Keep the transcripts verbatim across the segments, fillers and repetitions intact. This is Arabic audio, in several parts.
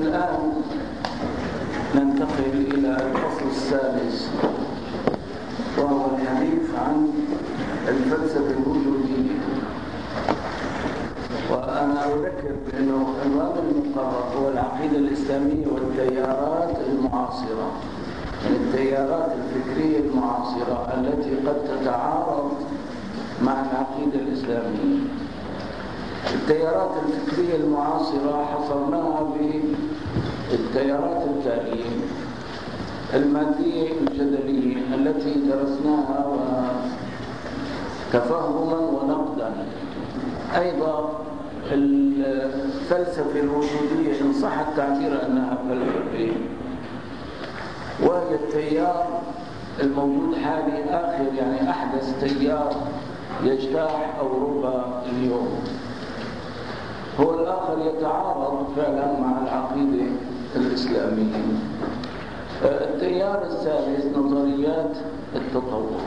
الآن ننتقل إلى الفصل السادس، وهو الحديث عن الفلسفة الوجودية. وأنا أذكر بأنه عنوان المقرر هو العقيدة الإسلامية والتيارات المعاصرة، يعني التيارات الفكرية المعاصرة التي قد تتعارض مع العقيدة الإسلامية. التيارات الفكرية المعاصرة حصرناها بالتيارات التالية: المادية الجدلية التي درسناها تفهما ونقدا، أيضا الفلسفة الوجودية إن صح التعبير أنها فلسفة، وهي التيار الموجود حالي آخر يعني أحدث تيار يجتاح أوروبا اليوم. هو الآخر يتعارض فعلا مع العقيدة الإسلامية. التيار الثالث نظريات التطور.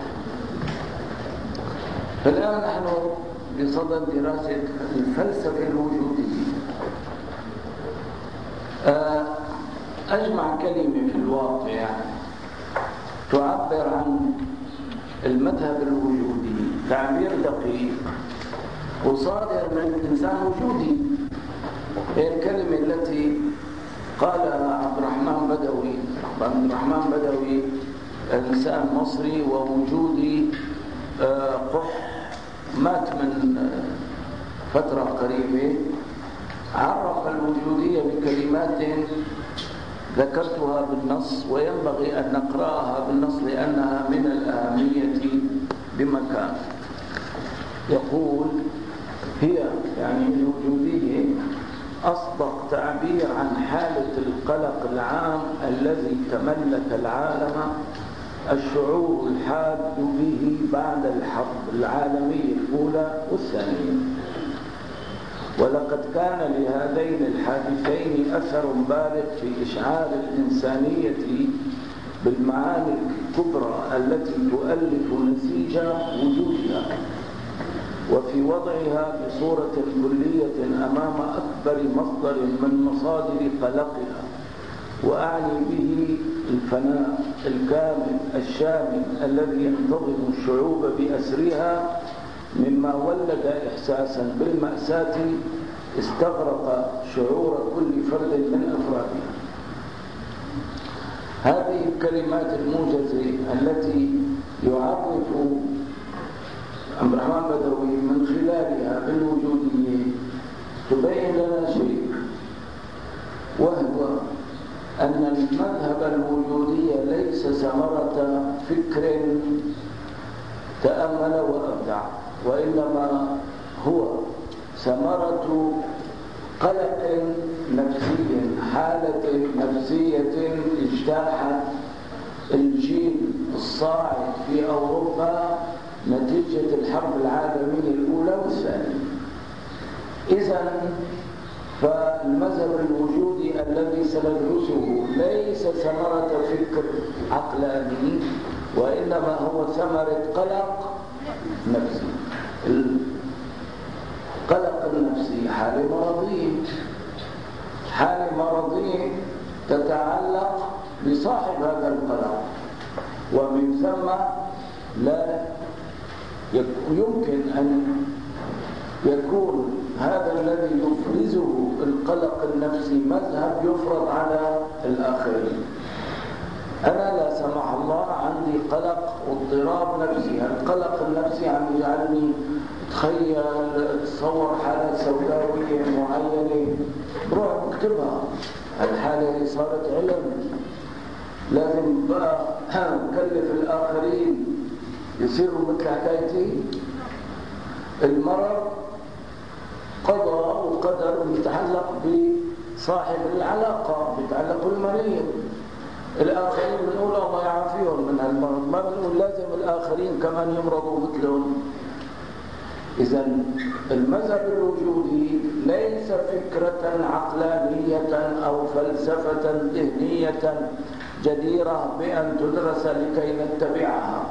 فالآن نحن بصدد دراسة الفلسفة الوجودية. أجمع كلمة في الواقع تعبر عن المذهب الوجودي، تعبير دقيق وصادر من إنسان وجودي. هي الكلمة التي قالها عبد الرحمن بدوي. عبد الرحمن بدوي إنسان مصري ووجودي قح، مات من فترة قريبة. عرف الوجودية بكلمات ذكرتها بالنص، وينبغي أن نقرأها بالنص لأنها من الأهمية بمكان. يقول: هي يعني الوجودية أصدق تعبير عن حالة القلق العام الذي تملك العالم، الشعور الحاد به بعد الحرب العالمية الأولى والثانية. ولقد كان لهذين الحادثين أثر بالغ في إشعار الإنسانية بالمعاني الكبرى التي تؤلف نسيج وجودها، وفي وضعها بصورة كلية أمام أكبر مصدر من مصادر قلقها، وأعني به الفناء الكامل الشامل الذي ينتظم الشعوب بأسرها، مما ولد إحساسا بالمأساة استغرق شعور كل فرد من أفرادها. هذه الكلمات الموجزة التي يعرف عبد الرحمن بدوي من خلالها بالوجودية تبين لنا شيء، وهو أن المذهب الوجودي ليس ثمرة فكر تأمل وأبدع، وإنما هو ثمرة قلق نفسي، حالة نفسية اجتاحت الجيل الصاعد في أوروبا نتيجة الحرب العالمية الأولى والثانية. إذن فالمذهب الوجودي الذي سندرسه ليس ثمرة فكر عقلاني، وإنما هو ثمرة قلق نفسي. القلق النفسي حالة مرضية، حالة مرضية تتعلق بصاحب هذا القلق، ومن ثم لا يمكن أن يكون هذا الذي يفرزه القلق النفسي مذهب يفرض على الآخرين. أنا لا سمح الله عندي قلق واضطراب نفسي، القلق النفسي عم يجعلني أتخيل أتصور حالة سوداوية معينة، بروح بكتبها. الحالة اللي صارت علم، لازم بقى أكلف الآخرين يصيروا مثل حكايتي. المرض قضاء وقدر يتعلق بصاحب العلاقة، يتعلق بالمريض. الآخرين بنقول الله يعافيهم من هالمرض، ما بنقول لازم الآخرين كمان يمرضوا مثلهم. إذن المذهب الوجودي ليس فكرة عقلانية أو فلسفة ذهنية جديرة بأن تدرس لكي نتبعها،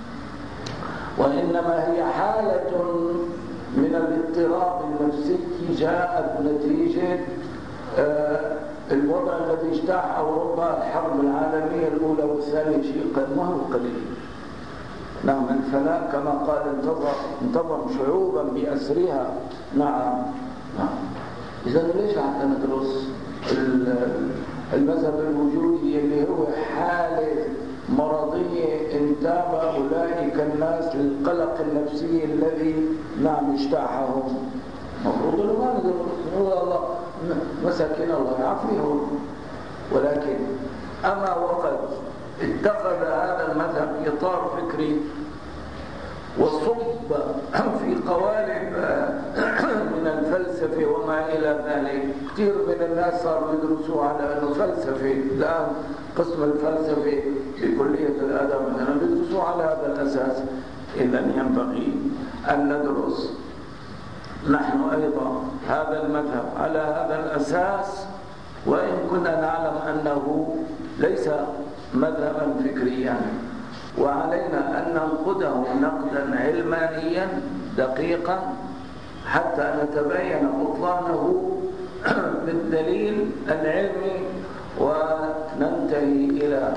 وإنما هي حالة من الاضطراب النفسي جاءت نتيجة الوضع الذي اجتاح أوروبا الحرب العالمية الأولى والثانية شيء ما هو قليل. نعم الفناء كما قال انتظر انتظر شعوبا بأسرها. نعم نعم. إذا ليش حتى ندرس المذهب الوجودي اللي هو حالة مرضية انتاب أولئك الناس للقلق النفسي الذي نعم اجتاحهم؟ مفروض أنه ما ندرس، هو الله مساكين الله يعافيهم. ولكن أما وقد اتخذ هذا المذهب إطار فكري وصب في قوالب من الفلسفة وما إلى ذلك، كثير من الناس صاروا يدرسوا على أنه فلسفة. الآن قسم الفلسفة بكلية الآداب مثلا يدرسوا على هذا الأساس. إذا ينبغي أن ندرس نحن أيضا هذا المذهب على هذا الأساس، وإن كنا نعلم أنه ليس مذهبا فكريا، وعلينا أن ننقده نقدا علمانيا دقيقا حتى نتبين بطلانه بالدليل العلمي، وننتهي إلى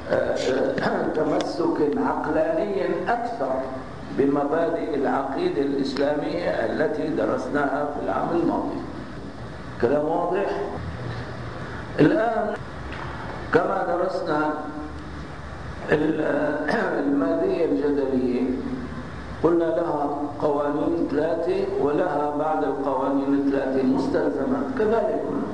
تمسك عقلاني أكثر بمبادئ العقيدة الإسلامية التي درسناها في العام الماضي. كلام واضح؟ الآن كما درسنا المادية الجدلية قلنا لها قوانين ثلاثة ولها بعد القوانين الثلاثة مستلزمات كذلك قلنا،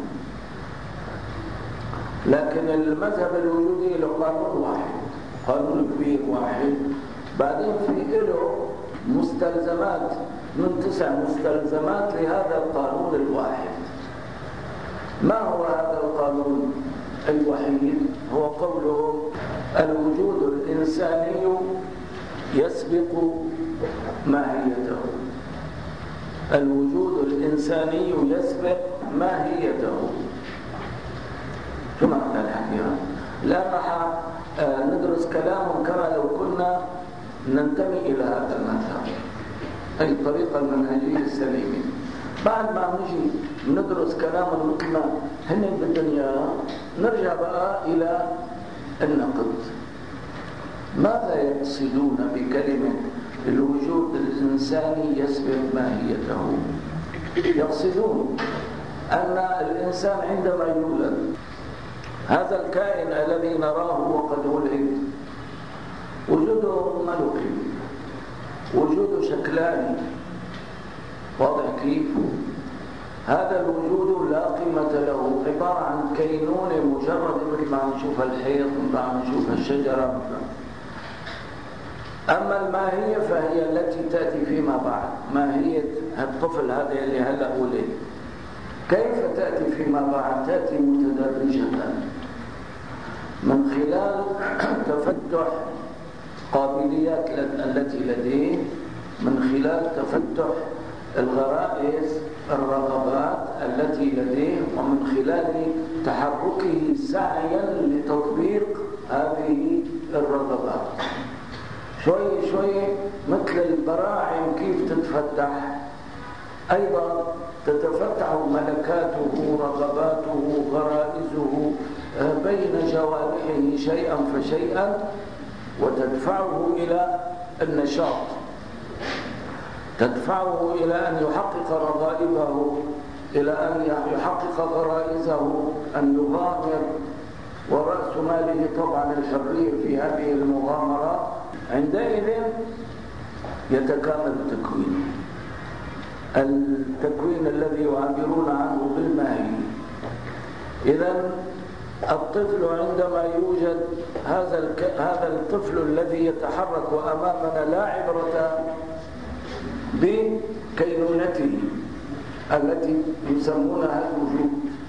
لكن المذهب الوجودي له قانون واحد، قانون كبير واحد، بعدين في له مستلزمات من تسع مستلزمات لهذا القانون الواحد. ما هو هذا القانون الوحيد؟ هو قولهم الوجود الإنساني يسبق ماهيته. الوجود الإنساني يسبق ماهيته. شو معنى الحكي هذا؟ لا راح ندرس كلامهم كما لو كنا ننتمي إلى هذا المذهب، أي الطريقة المنهجية السليمة. بعد ما نجي ندرس كلامهم مثل ما هن بالدنيا نرجع بقى إلى النقد. ماذا يقصدون بكلمة الوجود الإنساني يسبق ماهيته؟ يقصدون أن الإنسان عندما يولد، هذا الكائن الذي نراه وقد ولد وجوده ملكي، وجوده شكلاني، واضح كيف؟ هذا الوجود لا قيمة له، عبارة عن كينونة مجرد مثل ما نشوف الحيط، مثل ما نشوف الشجرة. أما الماهية فهي التي تأتي فيما بعد، ماهية الطفل هذا اللي هلأ ولد كيف تأتي فيما بعد؟ تأتي متدرجة من خلال تفتح قابليات التي لديه، من خلال تفتح الغرائز الرغبات التي لديه، ومن خلال تحركه سعيا لتطبيق هذه الرغبات. شوي شوي مثل البراعم كيف تتفتح، أيضا تتفتح ملكاته، رغباته، غرائزه بين جوارحه شيئا فشيئا، وتدفعه إلى النشاط، تدفعه إلى أن يحقق رغائبه، إلى أن يحقق غرائزه، أن يغامر، ورأس ماله طبعا الحرية في هذه المغامرة. عندئذ يتكامل التكوين، التكوين الذي يعبرون عنه بالماهي. إذن الطفل عندما يوجد هذا الك... هذا الطفل الذي يتحرك وأمامنا لا عبرة بكينونته التي يسمونها الوجود،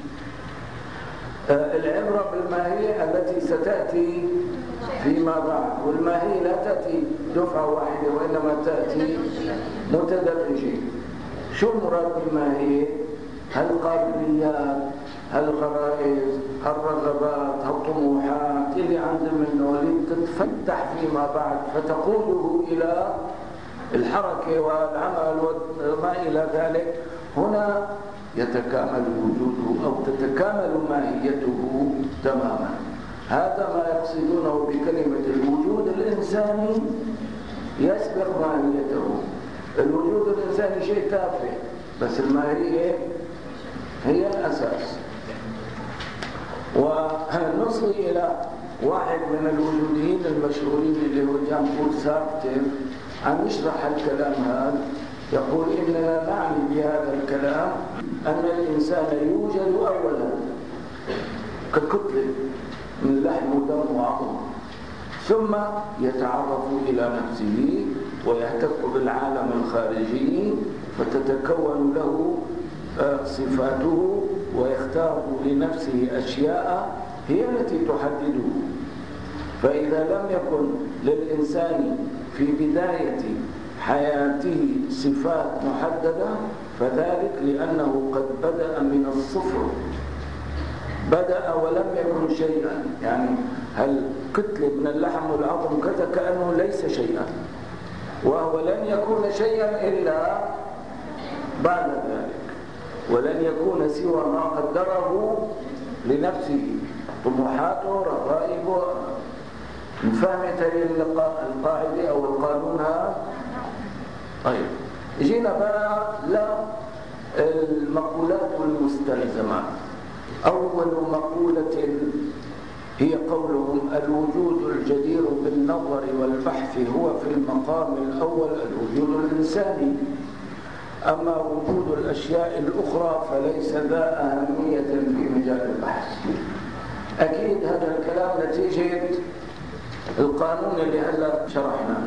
العبرة بالماهية التي ستأتي فيما بعد. والماهية لا تأتي دفعة واحدة وإنما تأتي متدرجة. شو المراد بالماهية؟ هالقابليات، هالغرائز، هالرغبات، هالطموحات اللي عند منه اللي تتفتح فيما بعد فتقوده إلى الحركة والعمل وما إلى ذلك. هنا يتكامل وجوده أو تتكامل ماهيته تماما. هذا ما يقصدونه بكلمة الوجود الإنساني يسبق ماهيته. الوجود الإنساني شيء تافه، بس الماهية هي الأساس. ونصلي إلى واحد من الوجوديين المشهورين اللي هو جان بول سارتر عم يشرح الكلام هذا، يقول إننا نعني بهذا الكلام أن الإنسان يوجد أولا ككتلة من لحم ودم وعظم، ثم يتعرف إلى نفسه ويحتك بالعالم الخارجي فتتكون له صفاته ويختار لنفسه أشياء هي التي تحدده. فإذا لم يكن للإنسان في بداية حياته صفات محددة فذلك لأنه قد بدأ من الصفر، بدأ ولم يكن شيئا، يعني هل كتلة من اللحم والعظم كذا كأنه ليس شيئا، وهو لن يكون شيئا إلا بعد ذلك، ولن يكون سوى ما قدره لنفسه، طموحاته، رغائبه. فهمت القاعدة أو القانون هذا؟ طيب جينا بقى للمقولات والمستلزمات. أول مقولة هي قولهم الوجود الجدير بالنظر والبحث هو في المقام الأول الوجود الإنساني، أما وجود الأشياء الأخرى فليس ذا أهمية في مجال البحث. أكيد هذا الكلام نتيجة القانون اللي هلا شرحناه.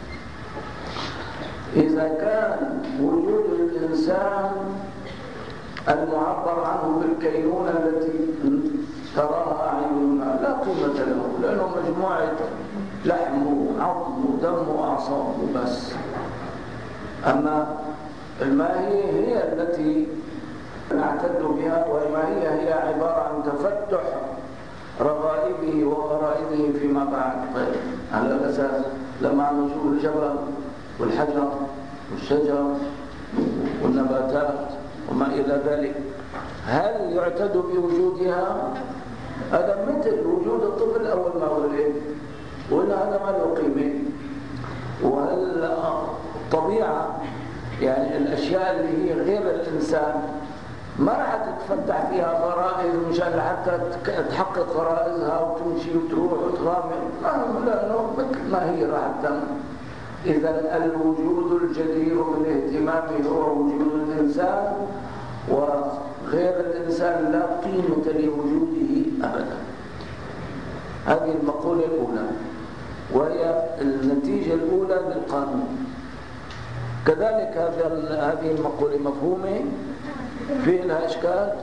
إذا كان وجود الإنسان المعبر عنه بالكينونة التي تراها أعيننا لا قيمة له، لأنه مجموعة لحم وعظم ودم وأعصاب وبس. أما الماهية هي التي نعتد بها، والماهية هي عبارة عن تفتح رغائبه وغرائبه فيما بعد. طيب على الأساس لما نشوف الجبل والحجر والشجر والنباتات وما إلى ذلك هل يعتد بوجودها؟ هذا مثل وجود الطفل أول ما ولد، ولا هذا ما له قيمة؟ وهل الطبيعة يعني الأشياء اللي هي غير الإنسان ما راح تتفتح فيها غرائز مشان حتى تحقق غرائزها وتمشي وتروح وتغامر، لأنه مثل ما هي راح تتم. إذا الوجود الجدير بالاهتمام هو وجود الإنسان، وغير الإنسان لا قيمة لوجوده أبدا. هذه المقولة الأولى، وهي النتيجة الأولى للقانون. كذلك هذه المقولة مفهومة؟ في لها إشكال؟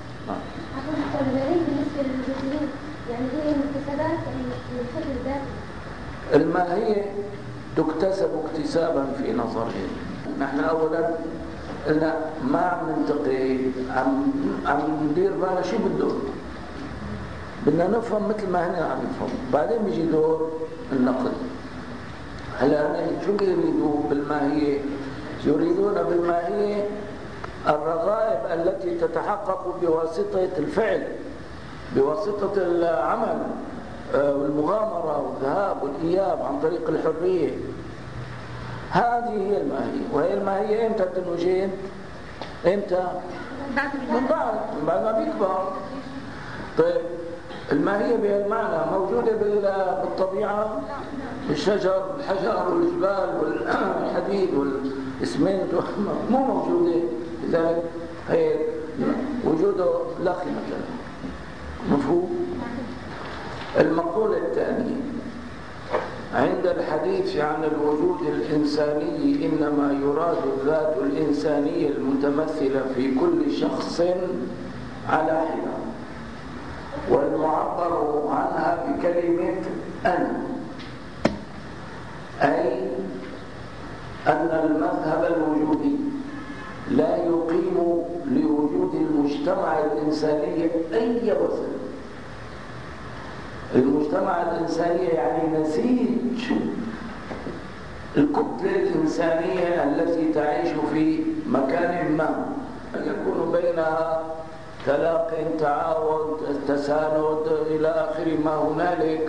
يعني هي مكتسبات الفكر الذاتي. الماهية تكتسب اكتسابا في نظرهم. نحن أولا قلنا ما عم ننتقي، عم عم ندير بالنا شو بده، بدنا نفهم مثل ما هن عم يفهموا، بعدين بيجي دور النقد. هلا شو يريدوا بالماهية؟ يريدون بالماهية الرغائب التي تتحقق بواسطة الفعل، بواسطة العمل والمغامرة والذهاب والإياب عن طريق الحرية. هذه هي الماهية. وهي الماهية امتى تنوجد؟ امتى؟ من بعد من بعد ما بيكبر. طيب الماهية بهالمعنى موجودة بالطبيعة، الشجر والحجر والجبال والحديد والإسمنت مو موجودة، لذلك هي وجوده لا قيمة له. مفهوم؟ المقولة الثانية عند الحديث عن الوجود الإنساني إنما يراد الذات الإنسانية المتمثلة في كل شخص على حدة، والمعبر عنها بكلمة أنا، أي أن المذهب الوجودي لا يقيم لوجود المجتمع الإنساني أي وزن. المجتمع الإنساني يعني نسيج الكتلة الإنسانية التي تعيش في مكان ما، يكون بينها تلاق، تعاون، تساند إلى آخر ما هنالك.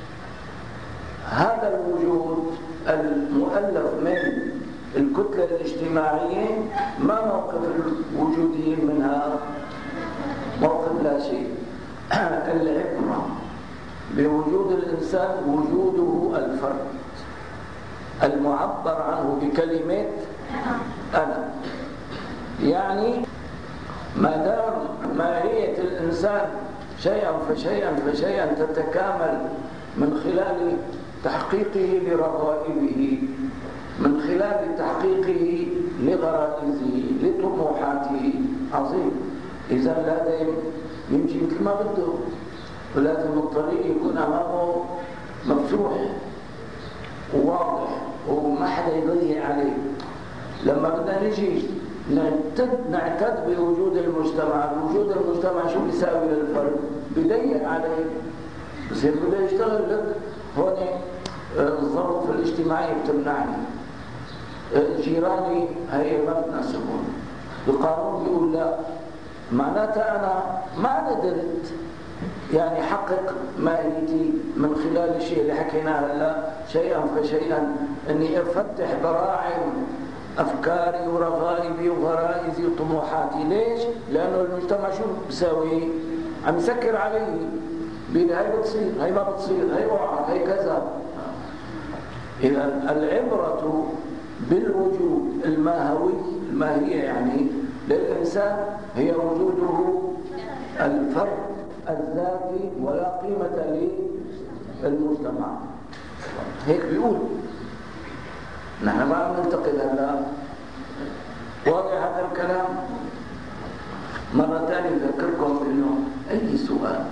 هذا الوجود المؤلف من الكتلة الاجتماعية ما موقف الوجوديين منها؟ موقف لا شيء. العبرة بوجود الإنسان وجوده الفرد المعبر عنه بكلمة أنا. يعني ما دام ماهية الإنسان شيئا فشيئا فشيئا تتكامل من خلال تحقيقه لرغائبه، من خلال تحقيقه لغرائزه لطموحاته. عظيم. إذا لازم يمشي مثل ما بده، ولازم الطريق يكون أمامه مفتوح وواضح وما حدا يضيع عليه. لما بدنا نجي نعتد نعتد بوجود المجتمع، وجود المجتمع شو بيساوي للفرد؟ بيضيق عليه، بصير بده يشتغل لك هون الظروف الاجتماعية بتمنعني، جيراني هي ما بتناسبهم، القانون بيقول لا، معناتها أنا ما قدرت يعني حقق ماهيتي من خلال الشيء اللي حكيناه هلا شيئا فشيئا، اني افتح براعم افكاري ورغائبي وغرائزي وطموحاتي. ليش؟ لانه المجتمع شو بيساوي؟ عم يسكر علي، بيقول هي بتصير، هي ما بتصير، هي وقعت، هي كذا. اذا العبرة بالوجود الماهوي، الماهية يعني للإنسان، هي وجوده الفرد الذاتي ولا قيمة للمجتمع. هيك بيقول. نحن ما ننتقد هلا. واضح هذا الكلام؟ مرة ثانية أذكركم إنه أي سؤال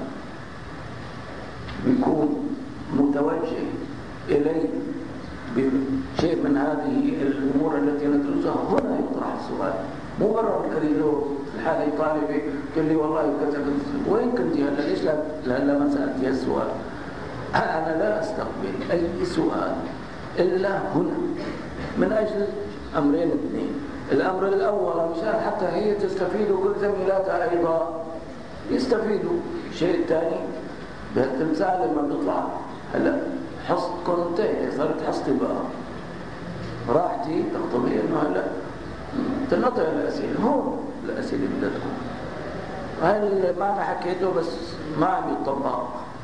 بيكون متوجه إلي بشيء من هذه الأمور التي ندرسها هنا يطرح السؤال. مو برا الكريدور الحالة طالبة تقول لي والله كذا وين كنت هلا؟ ليش لا لا ما سألتي هالسؤال؟ أنا لا أستقبل أي سؤال إلا هنا من أجل أمرين اثنين. الأمر الأول مشان حتى هي تستفيد وكل زميلاتها أيضا يستفيدوا. الشيء الثاني بهالتمثال لما بيطلع هلا حصتكم انتهت، صارت حصتي بقى راحتي تقتضي انه هلا تنقطع الاسئله. هون الاسئله بدها تكون هل ما انا حكيته بس ما عم يطبق.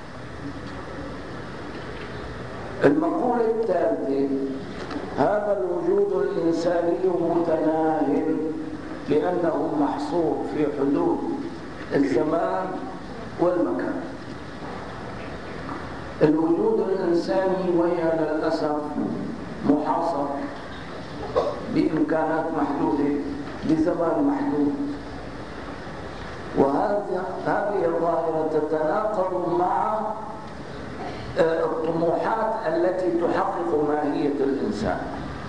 المقولة الثالثة: هذا الوجود الإنساني متناهٍ لأنه محصور في حدود الزمان والمكان. الوجود الإنساني وهي للأسف محاصر بإمكانات محدودة بزمان محدود، وهذه هذه الظاهرة تتناقض مع الطموحات التي تحقق ماهية الإنسان.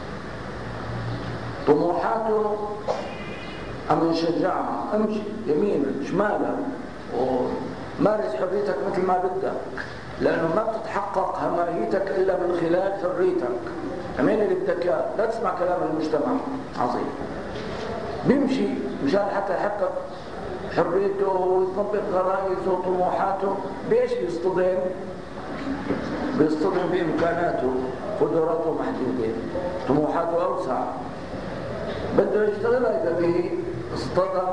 طموحاته أم نشجعها، امشي يمينا شمالا ومارس حريتك مثل ما بدك، لأنه ما بتتحقق ماهيتك إلا من خلال حريتك. أمين اللي بدك إياه، لا تسمع كلام المجتمع. عظيم. بيمشي مشان حتى يحقق حريته ويطبق غرائزه وطموحاته. بإيش بيصطدم؟ بيصطدم بإمكاناته، قدراته محدودة، طموحاته أوسع، بده يشتغل. إذا به اصطدم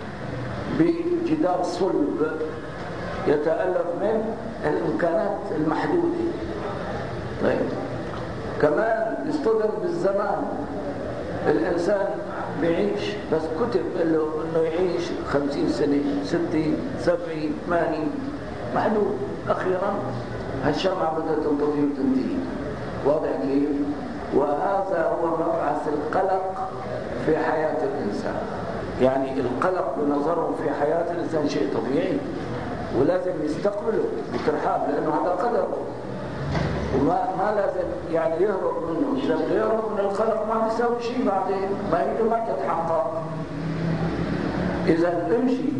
بجدار صلب يتألف من الإمكانات المحدودة. طيب كمان يصطدم بالزمان. الإنسان بيعيش بس كتب له إنه يعيش خمسين سنة، ستين، سبعين، ثمانين، محدود. أخيرا هالشمعة بدها تنطفي وتنتهي. واضح كيف؟ وهذا هو مبعث القلق في حياة الإنسان. يعني القلق بنظره في حياة الإنسان شيء طبيعي ولازم يستقبله بترحاب، لأنه هذا قدره وما ما لازم يعني يهرب منه. إذا بده يهرب من القلق ما بيساوي شيء بعدين، ما هي ما تتحقق. إذا امشي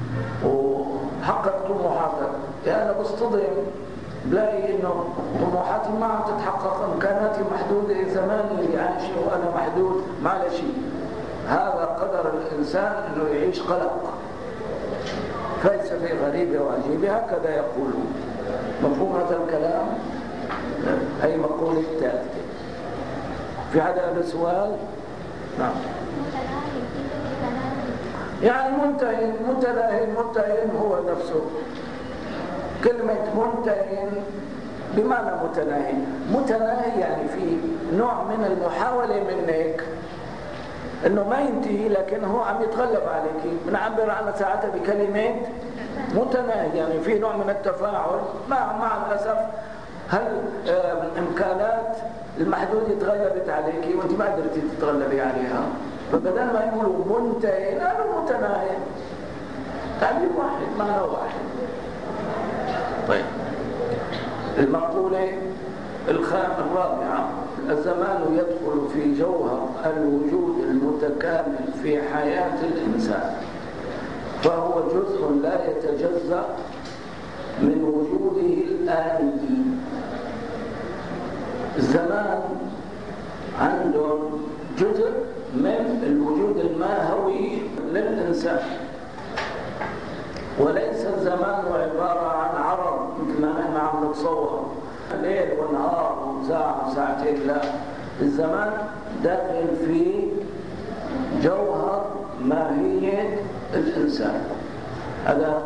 وحقق طموحاتك. يعني أنا بصطدم بلاقي إنه طموحاتي ما عم تتحقق، إمكاناتي محدودة، زماني اللي عايشه وأنا محدود، ما له شيء. هذا قدر الإنسان أنه يعيش قلق، فلسفة غريبة وعجيبة، هكذا يقولون. مفهوم هذا الكلام؟ أي مقولة الثالثة. في هذا السؤال؟ نعم. يعني منتهي، متناهي، منتهي هو نفسه. كلمة منتهي بمعنى متناهي، متناهي يعني في نوع من المحاولة منك انه ما ينتهي، لكن هو عم يتغلب عليك. بنعبر عنها ساعتها بكلمات متناهي، يعني في نوع من التفاعل. مع مع الاسف هالامكانات المحدودة تغلبت عليك وانت ما قدرتي تتغلبي عليها، فبدل ما يقولوا منتهي قالوا متناهي. تعبير واحد، معنى واحد. طيب، المقولة الرابعة: الزمان يدخل في جوهر الوجود المتكامل في حياة الإنسان، فهو جزء لا يتجزأ من وجوده الآني. الزمان عنده جزء من الوجود الماهوي للإنسان، وليس الزمان عبارة عن عرض مثل ما نحن عم نتصور ليل ونهار وساعة وساعتين. لا، الزمان داخل في جوهر ماهية الإنسان. هذا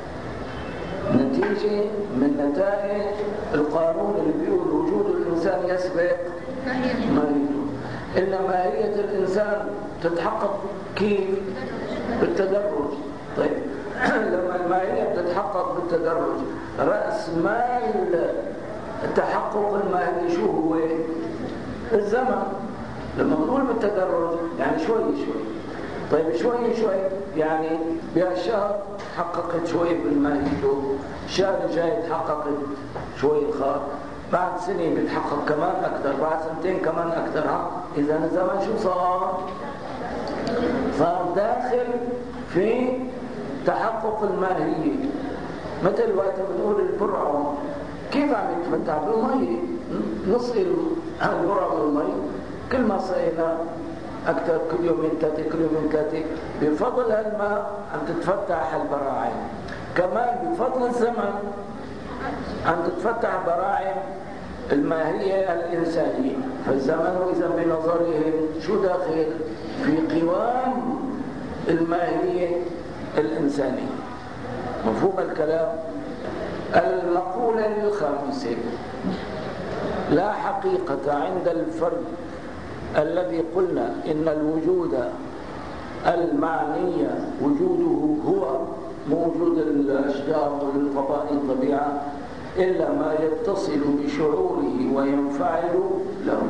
نتيجة من نتائج القانون اللي بيقول وجود الإنسان يسبق ماهيته. إن ماهية الإنسان تتحقق كيف؟ بالتدرج. طيب، لما الماهية بتتحقق بالتدرج، رأس مال التحقق الماهي شو هو؟ الزمن. لما نقول بالتدرج يعني شوي شوي. طيب، شوي شوي يعني بهالشهر حققت شوي بالماهيته، الشهر الجاي تحققت شوي خار، بعد سنة بتحقق كمان أكثر، بعد سنتين كمان أكثر. إذا الزمن شو صار؟ صار داخل في تحقق الماهية. مثل وقت بنقول البرعة كيف عم يتفتح بالمي؟ نسقي البرعة بالمي، كل ما سقينا أكثر، كل يومين ثلاثة كل يومين ثلاثة، بفضل هالماء عم تتفتح البراعم. كمان بفضل الزمن عم تتفتح براعم الماهية الإنسانية. فالزمن إذا بنظرهم شو داخل؟ في قوام الماهية الإنسانية. مفهوم الكلام؟ المقولة الخامسة: لا حقيقة عند الفرد الذي قلنا إن الوجود المعني وجوده هو موجود الأشجار والفضاء الطبيعة إلا ما يتصل بشعوره وينفعل له.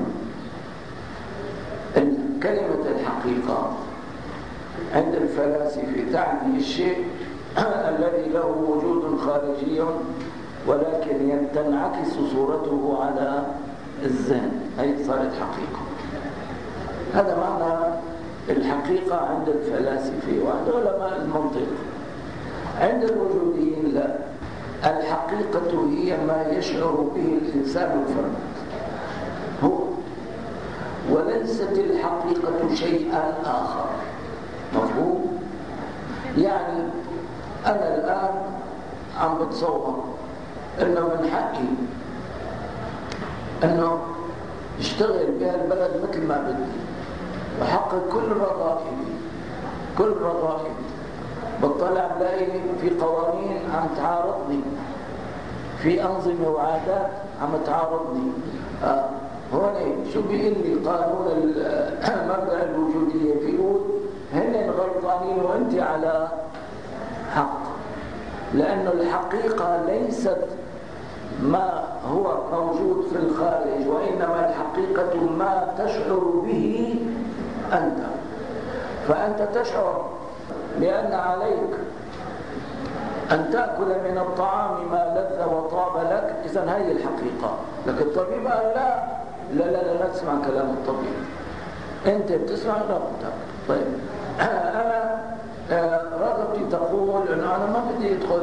كلمة الحقيقة عند الفلاسفة تعني الشيء الذي له وجود خارجي ولكن تنعكس صورته على الذهن، هي صارت حقيقة. هذا معنى الحقيقة عند الفلاسفة وعند علماء المنطق. عند الوجوديين لا، الحقيقة هي ما يشعر به الإنسان الفرد هو، وليست الحقيقة شيئا آخر. مفهوم؟ يعني أنا الآن عم بتصور إنه من حقي إنه اشتغل بهالبلد مثل ما بدي وحقق كل رغائبي كل رغائبي. بطلع بلاقي في قوانين عم تعارضني، في أنظمة وعادات عم تعارضني. آه هون شو بيقول لي قانون المبدأ الوجودية؟ بيقول هن غلطانين وانت على حق، لأنه الحقيقة ليست ما هو موجود في الخارج، وإنما الحقيقة ما تشعر به أنت. فأنت تشعر بأن عليك أن تأكل من الطعام ما لذ وطاب لك، إذن هي الحقيقة. لكن الطبيب قال لا لا لا لا تسمع كلام الطبيب، أنت بتسمع لا بتاكل. طيب أنا رغبتي تقول أن أنا ما بدي أدخل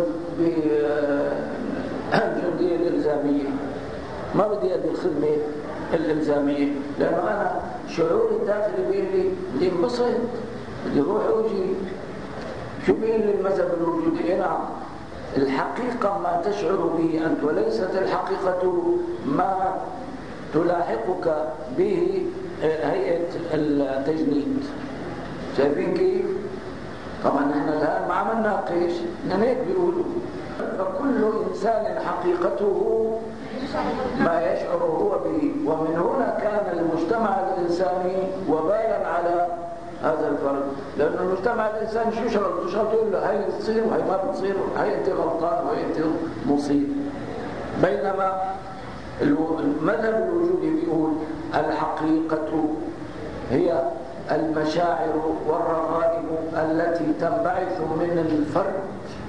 بالجندية الإلزامية، ما بدي أدي الخدمة الإلزامية، لأنه أنا شعور الداخلي بيقول لي بدي انبسط، بدي اروح وجي. شو بيقول لي المذهب الوجودي؟ نعم، الحقيقة ما تشعر به أنت، وليست الحقيقة ما تلاحقك به هيئة التجنيد. شايفين كيف؟ طبعا نحن الآن ما عم نناقش، نحن هيك بيقولوا. فكل إنسان حقيقته ما يشعر هو به، ومن هنا كان المجتمع الإنساني وبالا على هذا الفرد، لأن المجتمع الإنساني شو شغلته؟ شغلته يقول له هاي بتصير وهي ما بتصير، هاي أنت غلطان وهي أنت مصيب. بينما المذهب الوجودي بيقول الحقيقة هي المشاعر والرغائب التي تنبعث من الفرد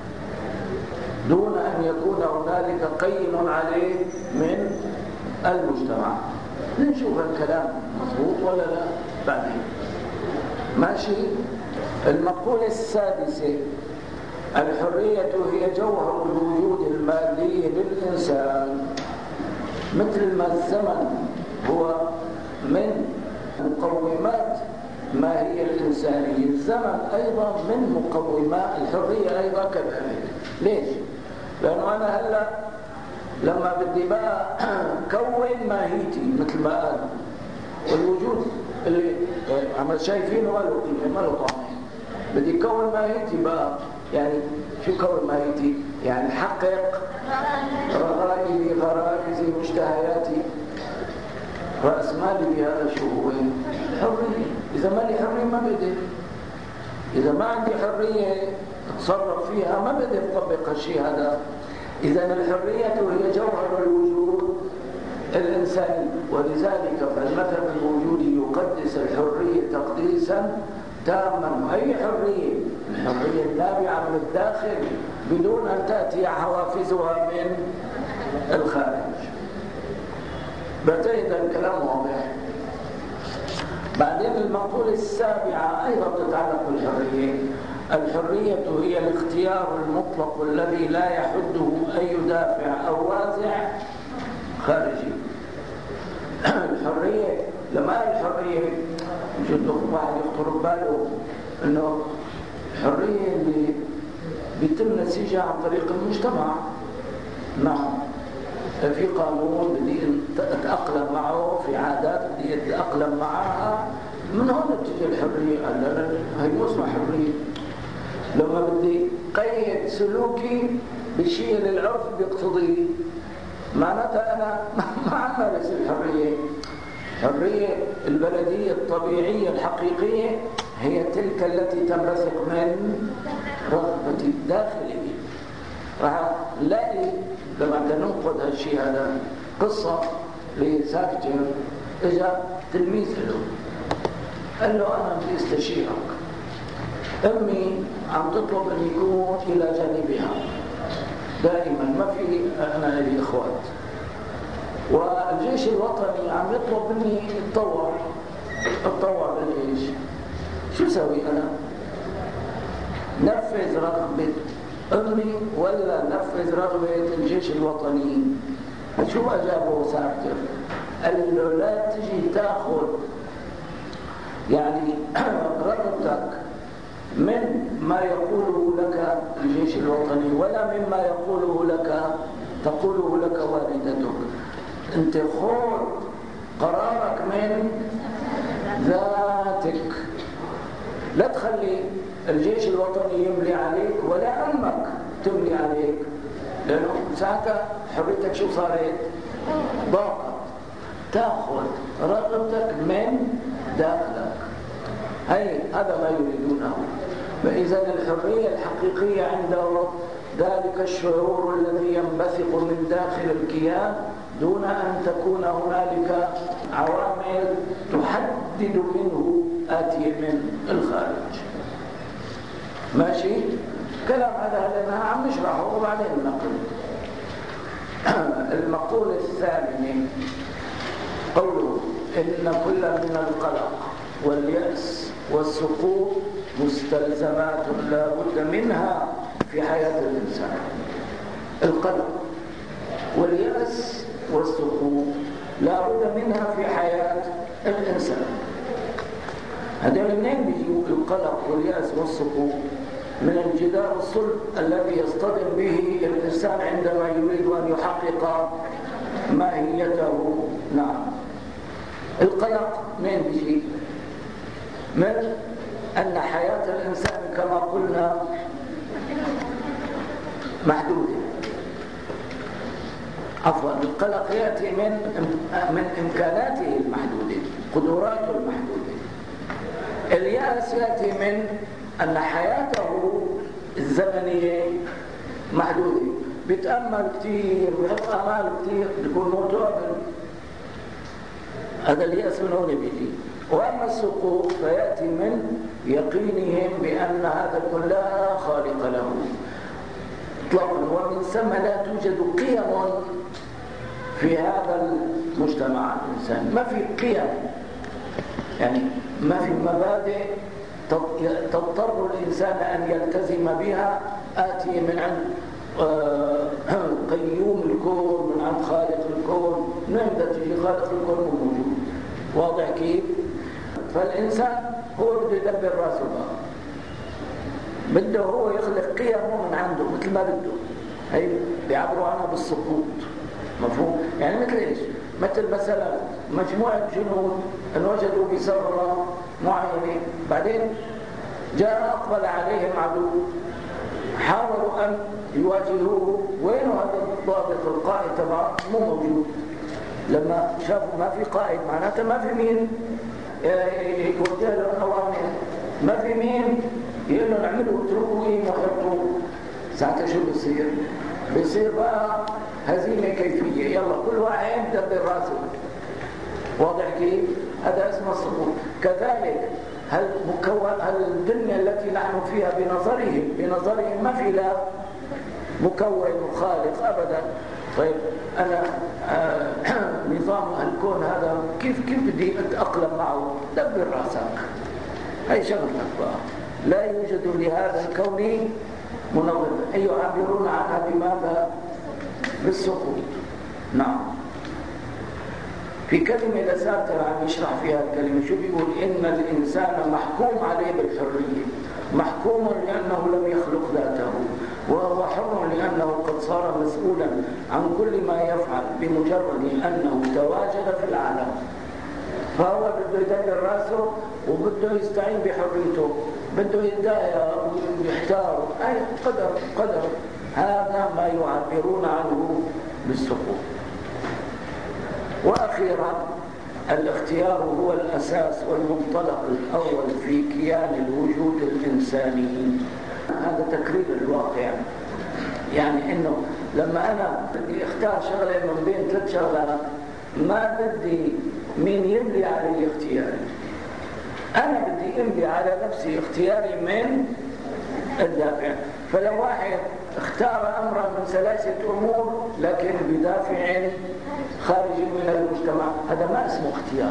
دون أن يكون هنالك قيم عليه من المجتمع. نشوف الكلام مضبوط ولا لا بعدين. ماشي. المقولة السادسة: الحرية هي جوهر الوجود المادي للإنسان، مثل ما الزمن هو من مقومات ما هي الإنسانية، الزمن أيضا من مقومات الحرية أيضا كذلك. ليش؟ لأنه أنا هلأ لما بدي بقى كون ماهيتي مثل ما قال، والوجود اللي عم شايفينه ما له قيمة ما له طعم، بدي كون ماهيتي بقى، يعني شو كون ماهيتي؟ يعني حقق رغائبي غرائزي مشتهياتي، رأس مالي بهذا شو هو؟ حرية. إذا ما لي حرية ما بقدر، إذا ما عندي حرية أتصرف فيها ما بقدر أطبق الشيء هذا. إذا الحرية هي جوهر الوجود الإنساني، ولذلك فالمذهب الوجودي يقدس الحرية تقديسا تاما. أي حرية؟ الحرية النابعة من الداخل بدون أن تأتي حوافزها من الخارج. بعتقد الكلام واضح. بعدين المقولة السابعة أيضا تتعلق بالحرية: الحرية هي الاختيار المطلق الذي لا يحده أي دافع أو وازع خارجي. الحرية لما الحرية جد واحد يخطر بباله إنه الحرية اللي بيتم نسيجها عن طريق المجتمع. نعم، في قانون بدي أتأقلم معه، في عادات بدي أتأقلم معها، من هون بتجي الحرية. قال لا لا هي مو اسمها حرية. لما بدي قيد سلوكي بشيء اللي العرف بيقتضيه معناتها أنا ما أمارس الحرية. الحرية البلدية الطبيعية الحقيقية هي تلك التي تنبثق من رغبتي الداخلية. راح نلاقي لما بدنا ننقد هالشيء هذا قصة لساكتر. اجا تلميذ له قال له أنا بدي استشيرك، أمي عم تطلب أن يكون إلى جانبها دائما، ما في أنا لي إخوات، والجيش الوطني عم يطلب مني اتطوع اتطوع بالجيش. شو سوي أنا؟ نفذ رغبة أمي ولا نفذ رغبة الجيش الوطني؟ شو أجابه ساكتر؟ قال له لا تجي تأخذ يعني رغبتك من ما يقوله لك الجيش الوطني ولا مما يقوله لك تقوله لك والدتك. انت خذ قرارك من ذاتك، لا تخلي الجيش الوطني يملي عليك ولا أمك تملي عليك، لأنه ساعتها حريتك شو صارت؟ ضاقت. تأخذ رغبتك من داخلك. هي هذا ما يريدونه. فإذا الحرية الحقيقية عنده ذلك الشعور الذي ينبثق من داخل الكيان دون أن تكون هنالك عوامل تحدد منه آتية من الخارج. ماشي؟ كلام هذا لنا عم نشرحه وبعدين نقل. المقولة الثامنة قوله إن كل من القلق واليأس والسقوط مستلزمات لا بد منها في حياة الإنسان. القلق واليأس والسقوط لا بد منها في حياة الإنسان. هذول منين بيجوا القلق واليأس والسقوط؟ من الجدار الصلب الذي يصطدم به الإنسان عندما يريد أن يحقق ماهيته. نعم، القلق منين بيجي؟ من أن حياة الإنسان كما قلنا محدودة. عفوا، القلق يأتي من من إمكاناته المحدودة، قدراته المحدودة. اليأس يأتي من أن حياته الزمنية محدودة، بيتأمل كثير، بيحط آمال كثير، بيكون موته قبل. هذا اليأس من هون بيجي. وأما السقوط فيأتي من يقينهم بأن هذا الكل لا خالق له إطلاقا، ومن ثم لا توجد قيم في هذا المجتمع الإنساني. ما في قيم، يعني ما في مبادئ تضطر الإنسان أن يلتزم بها آتي من عند قيوم الكون، من عند خالق الكون. نبدأ تجي خالق الكون موجود، واضح كيف؟ فالإنسان هو بده يدبر راسه بقى، بده هو يخلق قيمه من عنده مثل ما بده. هي بيعبروا عنها بالسقوط، مفهوم؟ يعني مثل ايش؟ مثل مثلا مجموعة جنود انوجدوا بثغرة معينة، بعدين جاء أقبل عليهم عدو، حاولوا أن يواجهوه، وين هذا الضابط القائد تبعه؟ مو موجود. لما شافوا ما في قائد معناته ما في مين يوجه له الأوامر، ما في مين يقول له نعملوا اتركوا ايه وحطوا. ساعتها شو بيصير؟ بيصير بقى هزيمة كيفية، يلا كل واحد يدبر راسه. واضح كيف؟ هذا اسمه السقوط. كذلك هل مكون هل الدنيا التي نحن فيها بنظرهم بنظرهم ما في لا مكون وخالق أبدا. طيب أنا آه نظام الكون هذا كيف كيف بدي أتأقلم معه؟ دبر راسك، هي شغلتك بقى. لا يوجد لهذا الكون منظم. أي يعبرون عنها بماذا؟ بالسقوط. نعم. في كلمة لساتر عم يشرح فيها الكلمة، شو بيقول؟ إن الإنسان محكوم عليه بالحرية، محكوم لأنه لم يخلق ذاته، وهو حر لأنه قد صار مسؤولا عن كل ما يفعل بمجرد أنه تواجد في العالم. فهو بده يدبر راسه وبده يستعين بحريته، بده يتضايق ويحتار. أي قدر قدر هذا ما يعبرون عنه بالسقوط. وأخيرا الاختيار هو الأساس والمنطلق الأول في كيان الوجود الإنساني. هذا تكرير الواقع، يعني إنه لما أنا بدي اختار شغلة من بين ثلاث شغلات، ما بدي مين يملي علي اختياري، أنا بدي أملي على نفسي اختياري من الدافع. فلو واحد اختار أمرا من ثلاثة أمور لكن بدافع خارج من المجتمع، هذا ما اسمه اختيار،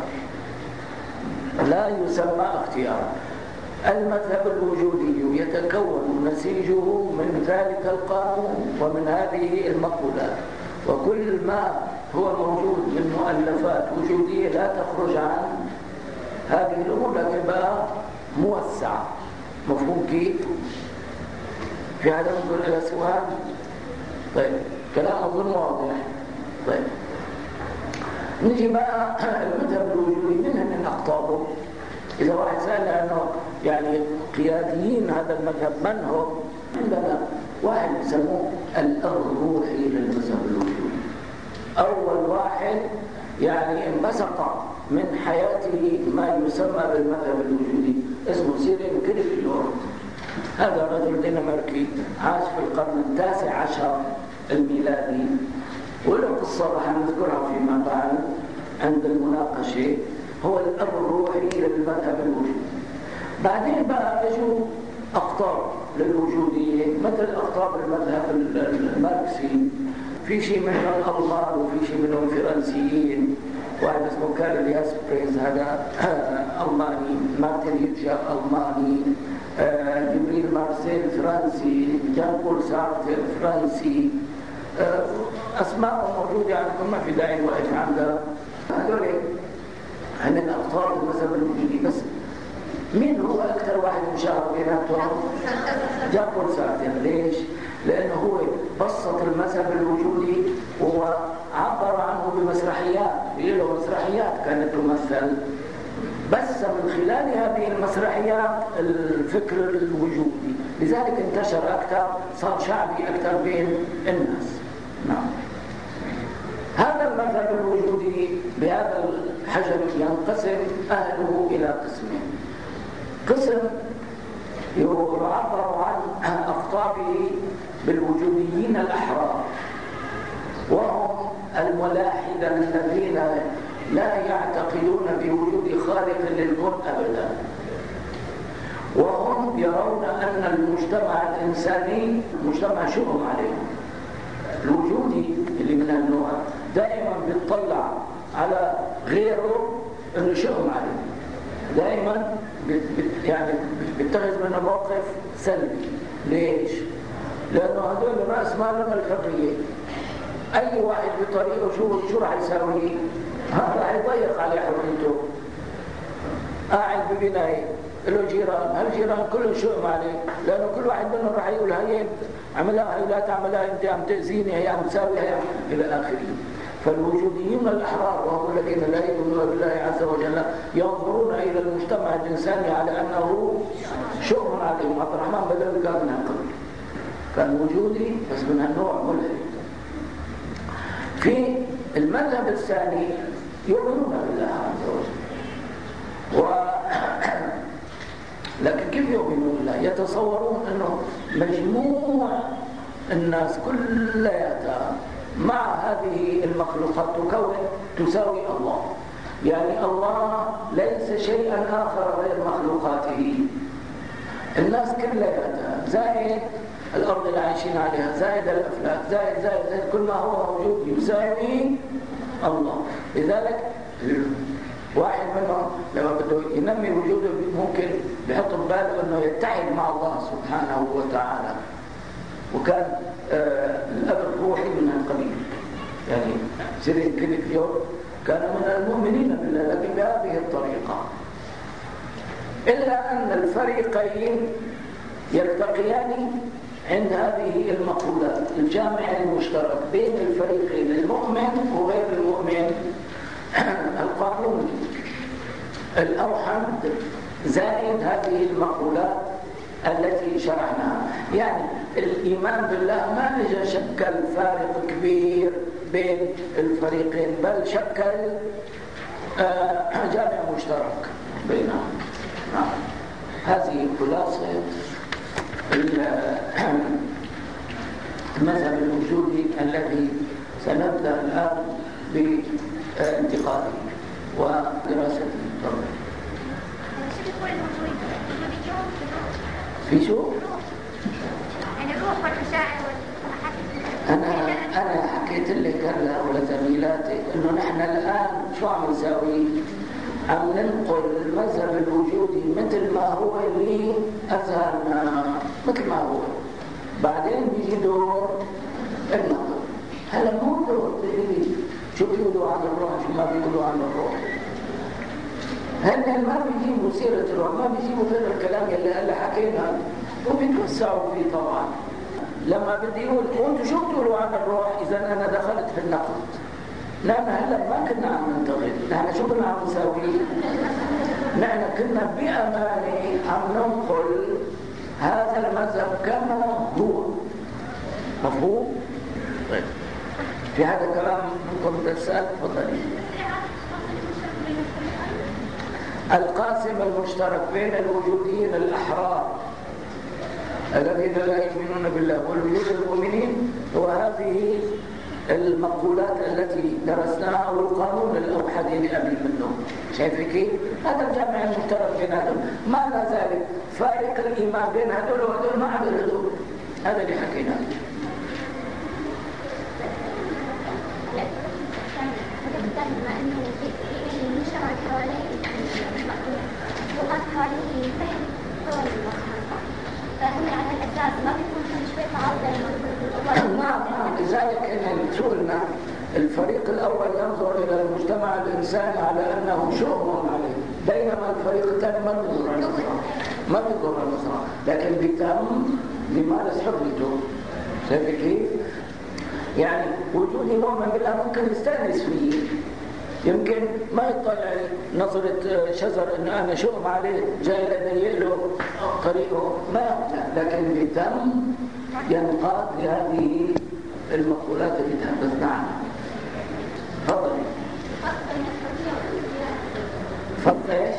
لا يسمى اختيار. المذهب الوجودي يتكون نسيجه من ذلك القانون ومن هذه المقولات، وكل ما هو موجود من مؤلفات وجودية لا تخرج عن هذه الأمور، لكن بقى موسعة. مفهوم كيف؟ في هذا نقول إلى سؤال. طيب كلام أظن واضح. طيب نجي بقى المذهب الوجودي منها من أقطابه. إذا واحد سألنا أنه يعني قياديين هذا المذهب من هم؟ عندنا واحد يسموه الأب الروحي للمذهب الوجودي. أول واحد يعني انبثق من حياته ما يسمى بالمذهب الوجودي اسمه سيرين كيركيغورد. هذا رجل دنماركي عاش في القرن التاسع عشر الميلادي، وله قصة راح نذكرها فيما بعد عند المناقشة. هو الأب الروحي للمذهب الوجودي. بعدين بقى اجوا أقطاب للوجودية مثل أقطاب المذهب الماركسي، في شيء منهم الألمان وفي شيء منهم فرنسيين. واحد اسمه كارل ياسبريز هذا ألماني، مارتن هيتشر ألماني، جبريل مارسيل فرنسي، جان بول سارتر فرنسي. أسماء موجودة عندكم ما في داعي وقف عندها. هذول هن أقطاب المذهب الوجودي. بس مين هو أكثر واحد مشارك بيناتهم؟ جان بول سارتر. ليش؟ لأنه هو بسط المذهب الوجودي وعبر عنه بمسرحيات، له مسرحيات كانت تمثل، بس من خلال هذه المسرحيات الفكر الوجودي، لذلك انتشر أكثر، صار شعبي أكثر بين الناس. نعم. هذا المذهب الوجودي بهذا الحجر ينقسم أهله إلى قسمين. قسم يعبر عن أخطابه بالوجوديين الأحرار، وهم الملاحدة الذين لا يعتقدون بوجود خالق للكون أبدا، وهم يرون أن المجتمع الإنساني مجتمع شؤم عليهم. الوجودي اللي من النوع دائما بيطلع على غيره انه شؤم عليه، دائما يعني بيتخذ منه موقف سلبي. ليش؟ لانه هذول راس مالهم الحريه، اي واحد بطريقه شو شو راح يساوي؟ راح يضيق عليه حريته. قاعد ببنايه له جيران، هالجيران كلهم شؤم عليه، لانه كل واحد منهم راح يقول هي عملها، هي لا تعملها، انت عم تاذيني، هي عم تساويها، الى اخره. فالوجوديون الاحرار وهم الذين لا يؤمنون بالله عز وجل ينظرون الى المجتمع الانساني على انه شؤم عليهم. عبد الرحمن بدوي كان من هالقبيل، كان وجودي بس من هالنوع ملحد. في المذهب الثاني يؤمنون بالله عز وجل، و لكن كيف يؤمنون بالله؟ يتصورون انه مجموع الناس كلها مع هذه المخلوقات تكون تساوي الله، يعني الله ليس شيئا آخر غير مخلوقاته. الناس كلها زائد الأرض اللي عايشين عليها، زائد الأفلاك، زائد زائد زائد كل ما هو موجود يساوي الله. لذلك واحد منهم لما بده ينمي وجوده ممكن بيحط بباله انه يتحد مع الله سبحانه وتعالى. وكان آه الاب الروحي من القبيل، يعني سيرين كينيكليور كان من المؤمنين بالله لكن بهذه الطريقه. الا ان الفريقين يلتقيان عند هذه المقولات، الجامع المشترك بين الفريقين المؤمن وغير المؤمن القانون الأوحد زائد هذه المقولات التي شرحناها. يعني الإيمان بالله ما نجا شكل فارق كبير بين الفريقين، بل شكل جامع مشترك بينهم. هذه خلاصة المذهب الوجودي الذي سنبدأ الآن بانتقاده ودراسته. في شو؟ يعني الروح والمشاعر أنا أنا حكيت لك هلا ولزميلاتي إنه نحن الآن شو عم نساوي؟ عم ننقل المذهب الوجودي مثل ما هو اللي أذهلنا مثل ما هو، بعدين بيجي دور النقل. هلا مو دور شو بيقولوا عن الروح شو ما بيقولوا عن الروح. هلا ما بيجيبوا سيرة الروح، ما بيجيبوا غير الكلام اللي هلا حكينا وبيتوسعوا فيه طبعا. لما بدي يقول وانتوا شو بتقولوا عن الروح، اذا انا دخلت في النقد. نحن هلا ما كنا عم ننتقد، نحن شو كنا عم نساوي؟ نحن كنا بأمانة عم ننقل هذا المذهب كما هو. مفهوم؟ طيب في هذا كلام منكم تسأل؟ تفضلي. القاسم المشترك بين الوجوديين الأحرار الذين لا يؤمنون بالله والوجود المؤمنين هو هذه المقولات التي درسناها والقانون الأوحدي لأبي منه. شايف كيف؟ هذا الجامع المشترك بين هذول. معنى ذلك فارق الإيمان بين هذول وهذول ما عدا هذول. هذا اللي حكيناه. بما انه في المجتمع حواليه لغات حواليه فهم طول المخالفه، فهم على الاساس ما بيكون في شويه تعارض. نعم نعم لذلك شو قلنا؟ الفريق الاول ينظر الى المجتمع الانساني على انه شؤم عليه، بينما الفريق الثاني ما بيضر النصارى ما بيضر النصارى لكن بيتم بيمارس حريته. شايف كيف؟ يعني وجودي مؤمن بالله ممكن يستانس فيه، يمكن ما يطلع نظرة شجر ان انا شؤم عليه جاي لضيق له طريقه، ما لكن بيتم ينقاد لهذه المقولات اللي تحدثنا عنها. تفضل. تفضل ايش؟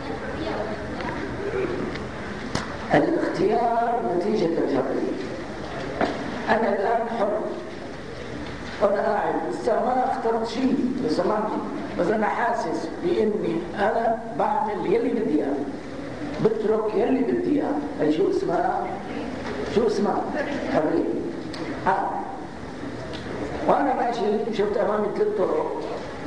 الاختيار نتيجة الحرية. انا الان حر، أنا قاعد لسه ما اخترت شيء لسه ما عندي، بس أنا حاسس بإني أنا بعمل يلي بدي إياه، بترك يلي بدي إياه. هي شو اسمها؟ شو اسمها؟ حرية. آه. وأنا ماشي شفت أمامي ثلاث طرق،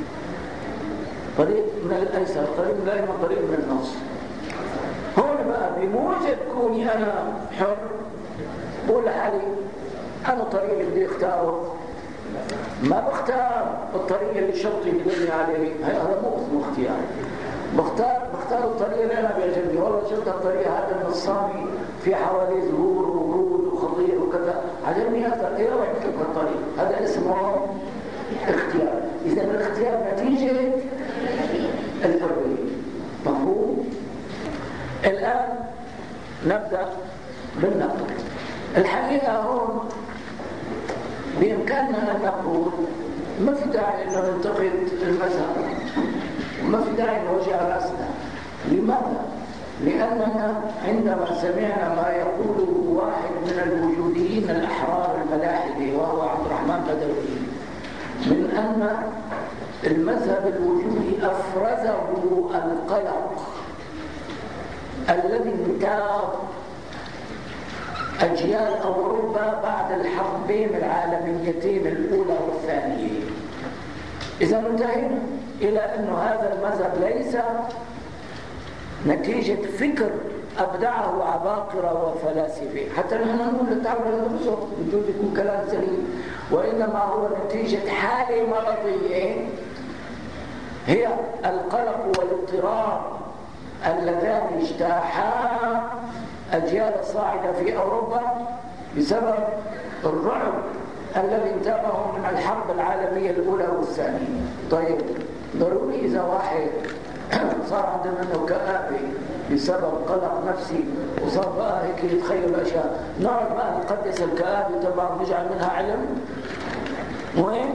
طريق من الأيسر، طريق من الأيمن، طريق من النص. هون بقى بموجب كوني أنا حر بقول لحالي أنا الطريق اللي بدي اختاره، ما بختار الطريق اللي الشرطي بيدلني عليه، هذا مو اسمه اختيار. بختار بختار الطريق اللي انا بيعجبني، والله شفت الطريق هذا النصاني في حواليه زهور وورود وخضير وكذا، عجبني هذا، ايه روح اترك الطريق، هذا اسمه اختيار. اذا الاختيار نتيجه الحريه. مفهوم؟ الان نبدا بالنقد. الحقيقه هون بإمكاننا أن نقول ما في داعي أنه ننتقد المذهب، ما في داعي نوجع رأسنا. لماذا؟ لأننا عندما سمعنا ما يقوله واحد من الوجوديين الأحرار الملاحدة وهو عبد الرحمن بدوي من أن المذهب الوجودي أفرزه القلق الذي انتاب أجيال أوروبا بعد الحربين العالميتين الأولى والثانية. إذا انتهينا إلى أن هذا المذهب ليس نتيجة فكر أبدعه عباقرة وفلاسفة، حتى نحن نقول للتعامل لنفسه بدون يكون كلام سليم، وإنما هو نتيجة حالة مرضية هي القلق والاضطراب اللذان اجتاحا أجيال الصاعدة في أوروبا بسبب الرعب الذي انتابه من الحرب العالمية الأولى والثانية. طيب ضروري إذا واحد صار عنده منه كآبة بسبب قلق نفسي وصار بقى هيك يتخيل أشياء، نعرف بقى نقدس الكآبة تبعه ونجعل منها علم؟ وين؟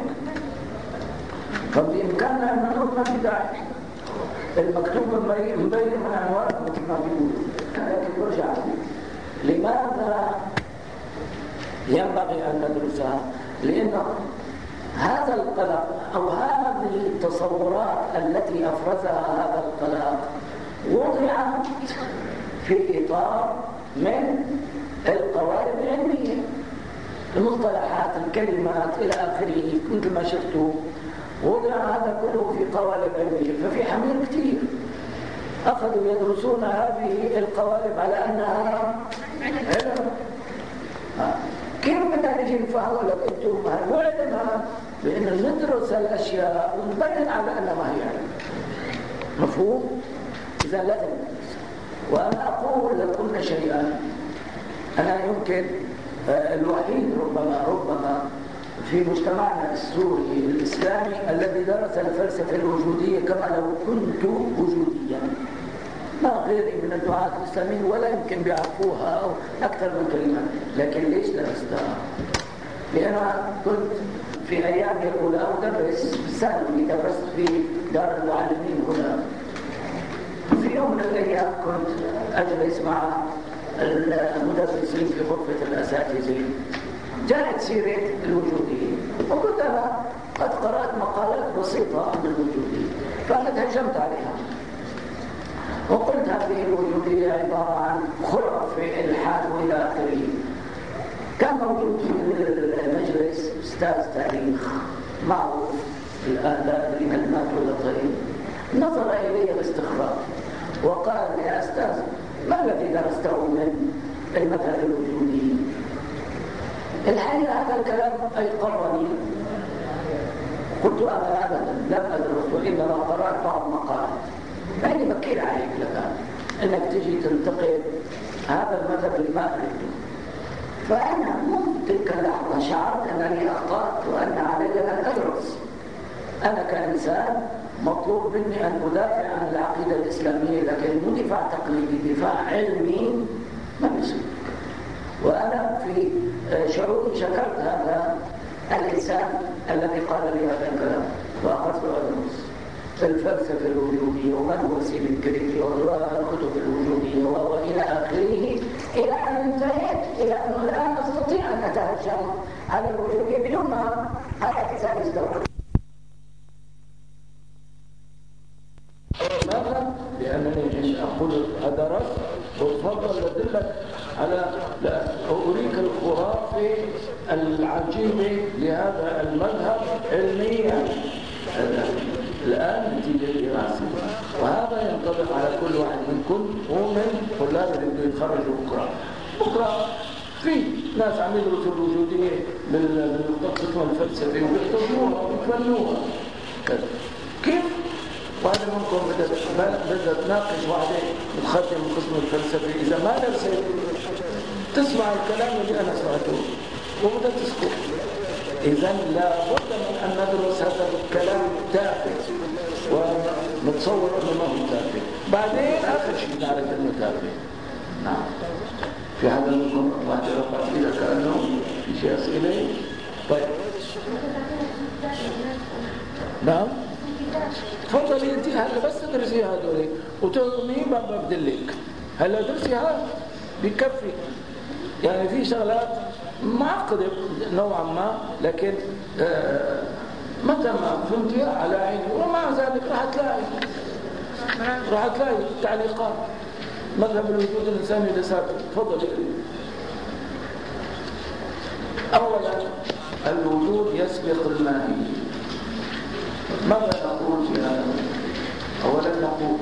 طب بإمكاننا أن نقول ما في داعي، المكتوب مبين من عنوان مثل ما بيقولوا. لكن برجع لماذا ينبغي أن ندرسها؟ لأن هذا القلق أو هذه التصورات التي أفرزها هذا القلق وضعت في إطار من القوالب العلمية، المصطلحات، الكلمات إلى آخره. مثل ما شفتوا وضع هذا كله في قوالب علمية، ففي حمير كثير أخذوا يدرسون هذه القوالب على أنها علم. كيف بدنا نجي نفهم لك أنتم مو علم؟ بأن ندرس الأشياء ونبين على أنها ما هي علم. مفهوم؟ إذا لازم ندرس. وأنا أقول لكم شيئا، أنا يمكن الوحيد ربما ربما في مجتمعنا السوري الإسلامي الذي درس الفلسفة الوجودية كما لو كنت وجوديا. ما غيري من الدعاة الإسلاميين ولا يمكن بيعرفوها أو أكثر من كلمة، لكن ليش درستها؟ لأن كنت في أيامي الأولى أدرس بالثانوي، درست في دار المعلمين هنا. في يوم من الأيام كنت أجلس مع المدرسين في غرفة الأساتذة، جاءت سيرة الوجودية، وكنت أنا قد قرأت مقالات بسيطة عن الوجودية، فأنا تهجمت عليها وقلت هذه الوجودية عبارة عن خرافة الحاد وإلى آخره. كان موجود في المجلس أستاذ تاريخ معروف الآن بكلمات ولطيف، نظر إلي باستغراب وقال: يا أستاذ، ما الذي درسته من المذهب الوجودي؟ الحقيقة هذا الكلام أيقظني. قلت: أنا أبدا لم أدرس، وإنما قرأت بعض مقالات. فأني بكير عليك لك أنك تجي تنتقد هذا المذهب اللي ما أريده. فأنا منذ تلك اللحظة شعرت أنني أخطأت وأن علي أن أدرس. أنا كإنسان مطلوب مني أن أدافع عن العقيدة الإسلامية، لكن مو دفاع تقليدي، دفاع علمي ما بيصير. وأنا في شعوري شكرت هذا الإنسان الذي قال لي هذا الكلام، وأخذت أدرس الفلسفة الوجودية ومدرسة الكريمية والكتب الوجودية وإلى آخره، إلى أن انتهيت إلى أنه الآن أستطيع أن أتهجم على الوجودية بدون ما هذا الإنسان يستوعب. ماذا؟ لأنني أقول درست وأفضل أدلك على أريك الخرافة العجيبة لهذا المذهب علميا الآن نتيجة دراسة، وهذا ينطبق على كل واحد منكم ومن طلاب اللي بده يتخرجوا بكرة. بكرة في ناس عم يدرسوا الوجودية بالقسم الفلسفي وبيحتضنوها وبيتفنوها كيف؟ وهذا منكم بدأ تناقش واحدة متخرجة من قسم الفلسفي، إذا ما درست تسمع الكلام اللي أنا سمعته وبدأ تسكت. إذا لابد من أن ندرس هذا الكلام التافه ونتصور أنه ما هو تافه، بعدين آخر شيء نعرف أنه تافه. نعم. في هذا منكم واحد رفع إذا كأنه في شيء أسئلة؟ طيب. نعم. تفضلي انت هلا بس تدرسي هذول وتقومي ما ببدلك. هلا درسي هذا بكفي. يعني في شغلات معقدة نوعا ما، لكن آه متى ما فهمتيها على عيني، ومع ذلك راح تلاقي راح تلاقي تعليقات. مذهب الوجود الإنساني لساتي. تفضلي. أولا الوجود يسبق الماهية. ماذا نقول في هذا؟ أولا نقول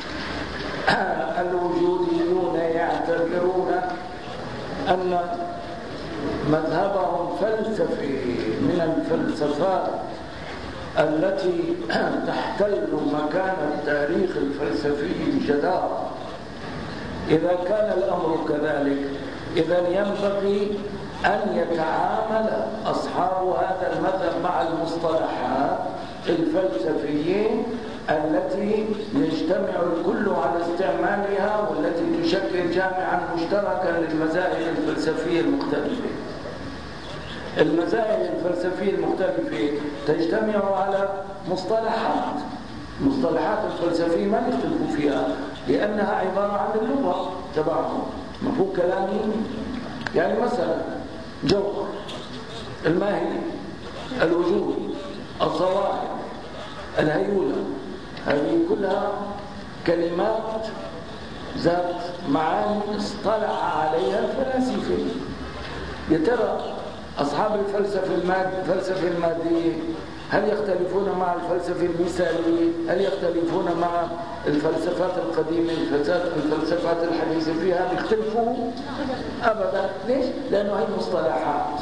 الوجوديون يعتبرون أن مذهبهم فلسفي من الفلسفات التي تحتل مكان التاريخ الفلسفي بجدارة. إذا كان الأمر كذلك، إذا ينبغي أن يتعامل أصحاب هذا المذهب مع المصطلحات الفلسفية التي يجتمع الكل على استعمالها والتي تشكل جامعا مشتركا للمذاهب الفلسفية المختلفة. المذاهب الفلسفية المختلفة تجتمع على مصطلحات مصطلحات الفلسفية ما يختلفوا فيها، لأنها عبارة عن اللغة تبعهم. مفهوم كلامي؟ يعني مثلا جوهر، الماهية، الوجود، الظواهر، الهيولة، هذه كلها كلمات ذات معاني اصطلح عليها الفلاسفة. يا ترى أصحاب الفلسفة المادية الفلسفة المادية هل يختلفون مع الفلسفة المثالية؟ هل يختلفون مع الفلسفات القديمة الفلسفات الحديثة فيها؟ يختلفوا؟ أبدا. ليش؟ لأنه هي مصطلحات.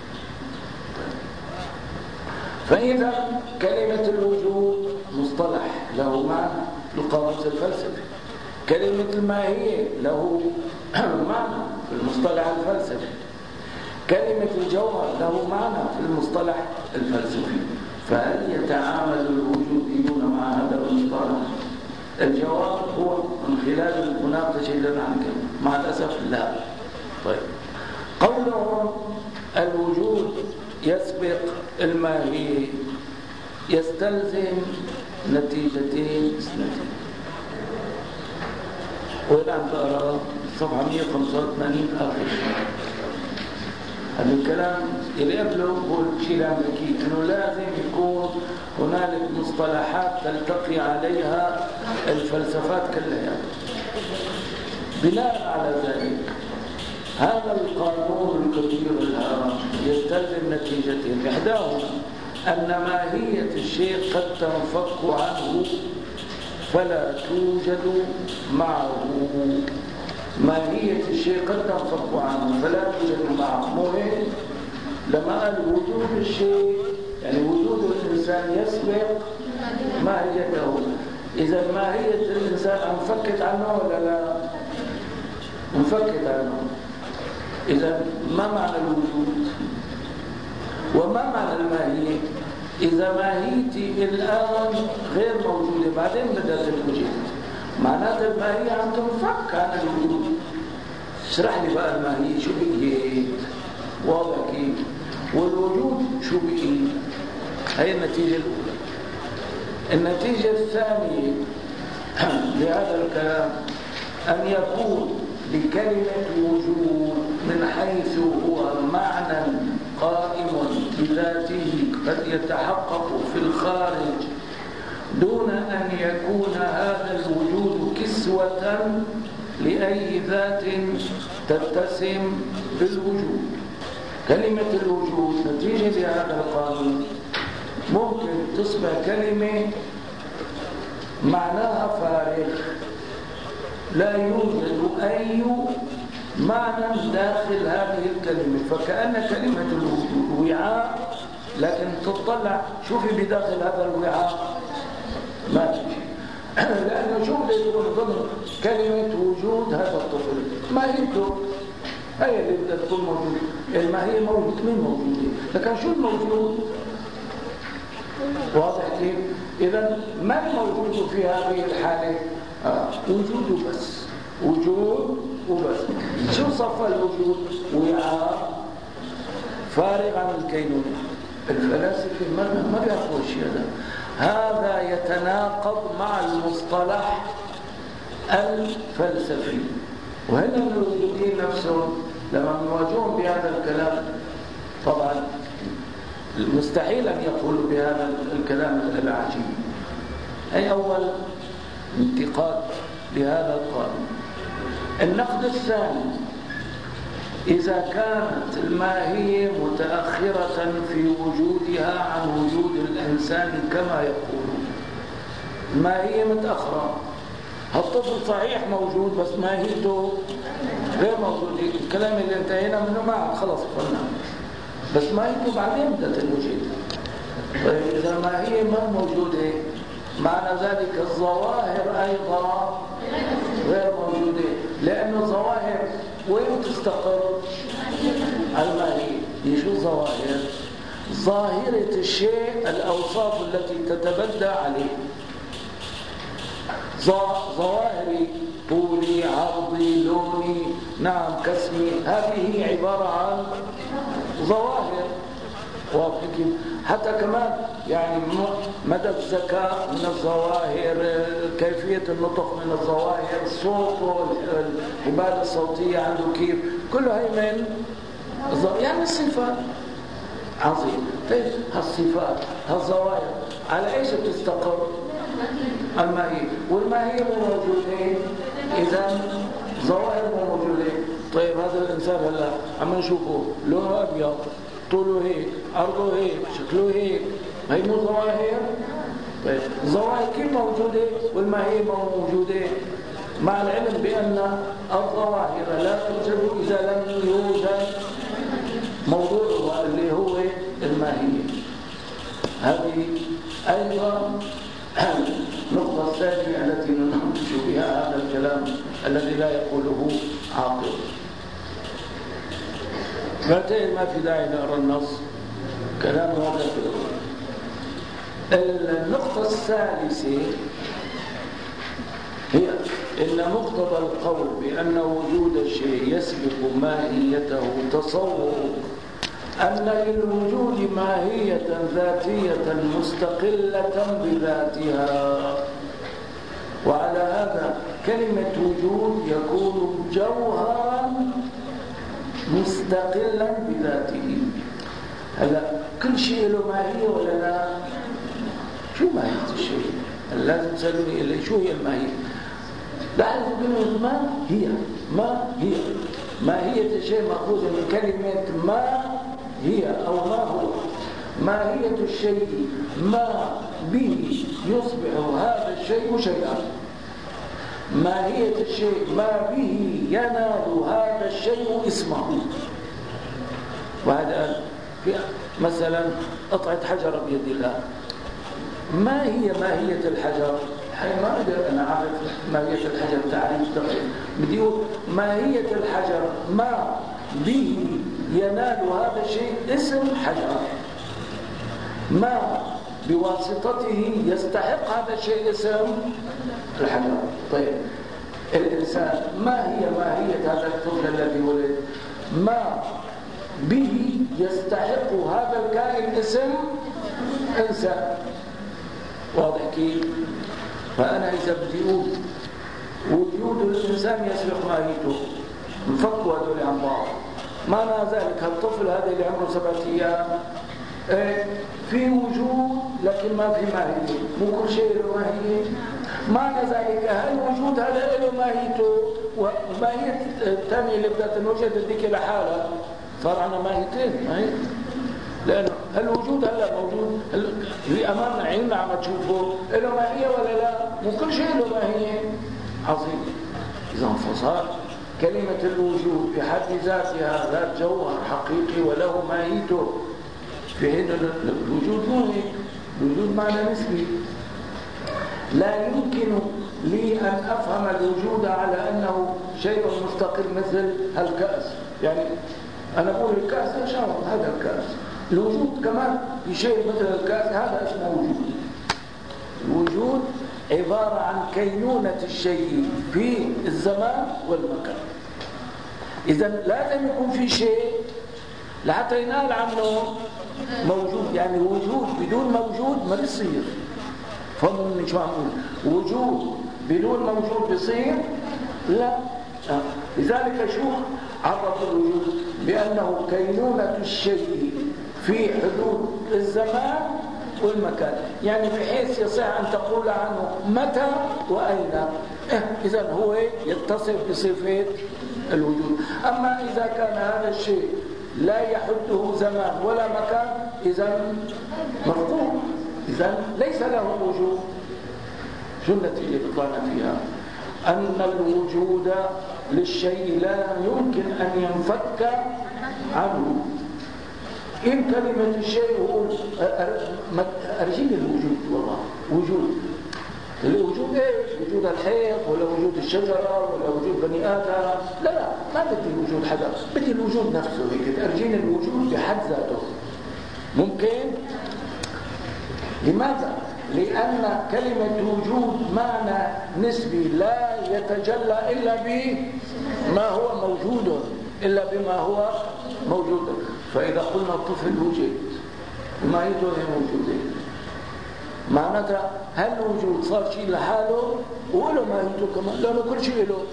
فإذا كلمة الوجود مصطلح له معنى في القاموس الفلسفي، كلمة الماهية له معنى في المصطلح الفلسفي، كلمة الجوهر له معنى في المصطلح الفلسفي. فهل يتعامل الوجوديون مع هذا المصطلح؟ الجواب هو من خلال المناقشة اللي نحن مع الأسف لا. طيب، قولهم الوجود يسبق الماهية يستلزم نتيجتين اثنتين. والآن ترى صفحة مئة وخمسة وثمانين آخر. هذا الكلام اللي قبله هو الشيء الأمريكي، أنه لازم يكون هنالك مصطلحات تلتقي عليها الفلسفات كلها. بناء على ذلك هذا القانون الكبير الهام يستلزم نتيجتين. إحداهما أن ماهية الشيء قد تنفك عنه فلا توجد معه. ماهية الشيء قد تنفك عنه فلا توجد معه. مهم لما قال وجود الشيء يعني وجود الإنسان يسبق ماهيته. إذا ماهية الإنسان انفكت عنه ولا لا؟ انفكت عنه. إذا ما معنى الوجود؟ وما معنى الماهية؟ إذا ماهيتي الآن غير موجودة بعدين بدأت الوجود، معناتها الماهية عم تنفك عن الوجود. اشرح لي بقى الماهية شو بقيت؟ واضح كيف؟ والوجود شو بقيت؟ هي النتيجة الأولى. النتيجة الثانية لهذا الكلام أن يكون لكلمة وجود من حيث هو معنى قائم بذاته قد يتحقق في الخارج دون أن يكون هذا الوجود كسوة لأي ذات تتسم بالوجود. كلمة الوجود نتيجة لهذا القانون ممكن تصبح كلمة معناها فارغ، لا يوجد أي معنى داخل هذه الكلمة، فكأن كلمة الوجود وعاء، لكن تطلع شوفي بداخل هذا الوعاء ما في شيء. لأنه شو بده يكون ضمن كلمة وجود هذا الطفل؟ ماهيته هي اللي بدها تكون موجودة. الماهية موجود، مين موجودة؟ لكن شو الموجود؟ واضح كيف؟ إذا ما الموجود في هذه الحالة؟ آه. وجود بس، وجود وبس. شو صفى الوجود؟ وعاء فارغ عن الكينونة. الفلاسفة ما ما بيعرفوا الشيء هذا. هذا يتناقض مع المصطلح الفلسفي، وهنا الوجوديين نفسهم لما نواجههم بهذا الكلام طبعا مستحيل أن يقولوا بهذا الكلام العجيب. أي أول انتقاد لهذا القانون. النقد الثاني: إذا كانت الماهية متأخرة في وجودها عن وجود الإنسان كما يقولون، الماهية متأخرة، الطفل صحيح موجود بس ماهيته غير موجودة، الكلام اللي انتهينا منه ما عاد خلص قلنا، بس ماهيته بعدين بدأت الوجود. طيب إذا الماهية ما موجودة معنى ذلك الظواهر أيضا غير موجودة، لأنه الظواهر وين تستقر؟ الماهية. هي شو الظواهر؟ ظاهرة الشيء الأوصاف التي تتبدى عليه. ظواهري طولي عرضي لوني نعم كسمي، هذه عبارة عن ظواهر. وكيف حتى كمان يعني مدى الذكاء من الظواهر، كيفية النطق من الظواهر، الصوت والحبال الصوتية عنده كيف، كله هي من يعني الصفات. عظيم. طيب هالصفات هالظواهر على ايش بتستقر؟ الماهية. والماهية مو موجودة، إذا ظواهر مو موجودة. طيب هذا الإنسان هلا عم نشوفه لونه أبيض، طوله هيك، عرضه هيك، شكله هيك، هي مو ظواهر؟ طيب الظواهر كيف موجودة والماهية مو موجودة؟ مع العلم بأن الظواهر لا توجد إذا لم يوجد موضوعها اللي هو الماهية. هذه أيضا النقطة الثانية التي نناقش بها هذا الكلام الذي لا يقوله عاقل. فاتين ما في داعي نقرأ النص، كلام هذا في الأول. النقطة الثالثة هي إن مقتضى القول بأن وجود الشيء يسبق ماهيته تصور أن للوجود ماهية ذاتية مستقلة بذاتها، وعلى هذا كلمة وجود يكون جوهرا مستقلا بذاته. هلا كل شيء له ماهية ولا لا؟ شو ماهية الشيء؟ لازم تسألوني إلي شو هي الماهية؟ لا أعرف كلمة ما هي. ما هي ماهية الشيء مأخوذة من كلمة ما هي أو ما هو. ماهية الشيء ما به يصبح هذا الشيء شيئا. ماهية الشيء ما به ينال هذا الشيء اسمه. وهذا مثلا قطعة حجر بيد الله، ما هي ماهية الحجر؟ حي ما أقدر أنا أعرف ماهية الحجر تعريف دقيق. بدي أقول ماهية الحجر ما به ينال هذا الشيء اسم حجر، ما بواسطته يستحق هذا الشيء اسم الحجر. طيب الإنسان ما هي ماهية هذا الطفل الذي ولد؟ ما به يستحق هذا الكائن اسم إنسان. واضح كيف؟ فأنا إذا بدي أقول وجود الإنسان يسبق ماهيته، نفكوا هذول عن بعض. معنى ذلك الطفل هذا اللي عمره سبعة أيام في وجود لكن ما في ماهية، مو كل شيء له ماهية. معنى ذلك هل وجود هذا له ماهيته وماهية الثانية اللي بدها تنوجد هذيك لحالها صار عنا ماهيتين. ماهية لأنه الوجود هلا موجود اللي أمامنا عيننا عم تشوفه له ماهية ولا لا؟ مو كل شيء له ماهية. عظيم. إذا فصار كلمة الوجود بحد ذاتها ذات جوهر حقيقي وله ماهيته، في حين الوجود مو هيك. الوجود معنى نسبي. لا يمكن لي أن أفهم الوجود على أنه شيء مستقل مثل الكأس. يعني أنا أقول الكأس يا شاور هذا الكأس. الوجود كمان في شيء مثل الكأس هذا اسمه وجود. الوجود عبارة عن كينونة الشيء في الزمان والمكان. إذن لازم يكون في شيء لحتى ينال عنه موجود. يعني وجود بدون موجود ما بيصير. فهموا مني شو عم أقول؟ وجود بدون موجود بيصير؟ لا. آه. لذلك شو عرف الوجود؟ بأنه كينونة الشيء في حدود الزمان والمكان. يعني بحيث يصح أن تقول عنه متى وأين. إيه إذن هو يتصف بصفة الوجود. أما إذا كان هذا الشيء لا يحده زمان ولا مكان إذن مفقود، إذن ليس له وجود. شو النتيجة اللي طلعنا فيها؟ أن الوجود للشيء لا يمكن أن ينفك عنه. إن كلمة الشيء يقول أرجين الوجود. والله وجود الوجود إيش؟ وجود الحيط ولا وجود الشجرة ولا وجود بني آدم؟ لا لا ما بدي الوجود حدا، بدي الوجود نفسه هيك. أرجين الوجود بحد ذاته ممكن. لماذا؟ لأن كلمة وجود معنى نسبي لا يتجلى إلا بما هو موجود، إلا بما هو موجود. فإذا قلنا الطفل وجد وما يدوه موجوده، معناتها هل الوجود صار شيء لحاله وله ما يدوه كمان؟ لأنه كل شيء له.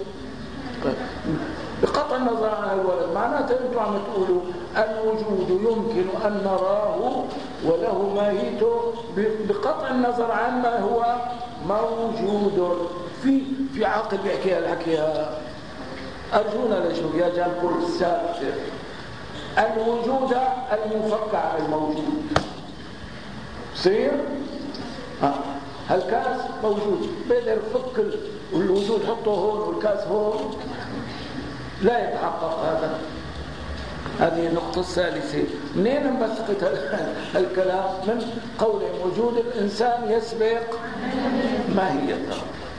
بقطع النظر عن الولد معناتها أنتم عم تقولوا الوجود يمكن أن نراه وله ماهيته بقطع النظر عن ما هو موجود. في في عاقل بيحكيها الحكيها أرجونا لشوف يا جانبور السابق. الوجود المفك عن الموجود صير آه. هالكاس موجود بقدر فك الوجود حطه هون والكاس هون، لا يتحقق هذا. هذه النقطة الثالثة. منين انبثقت الكلام؟ من قول وجود الإنسان يسبق ماهيته.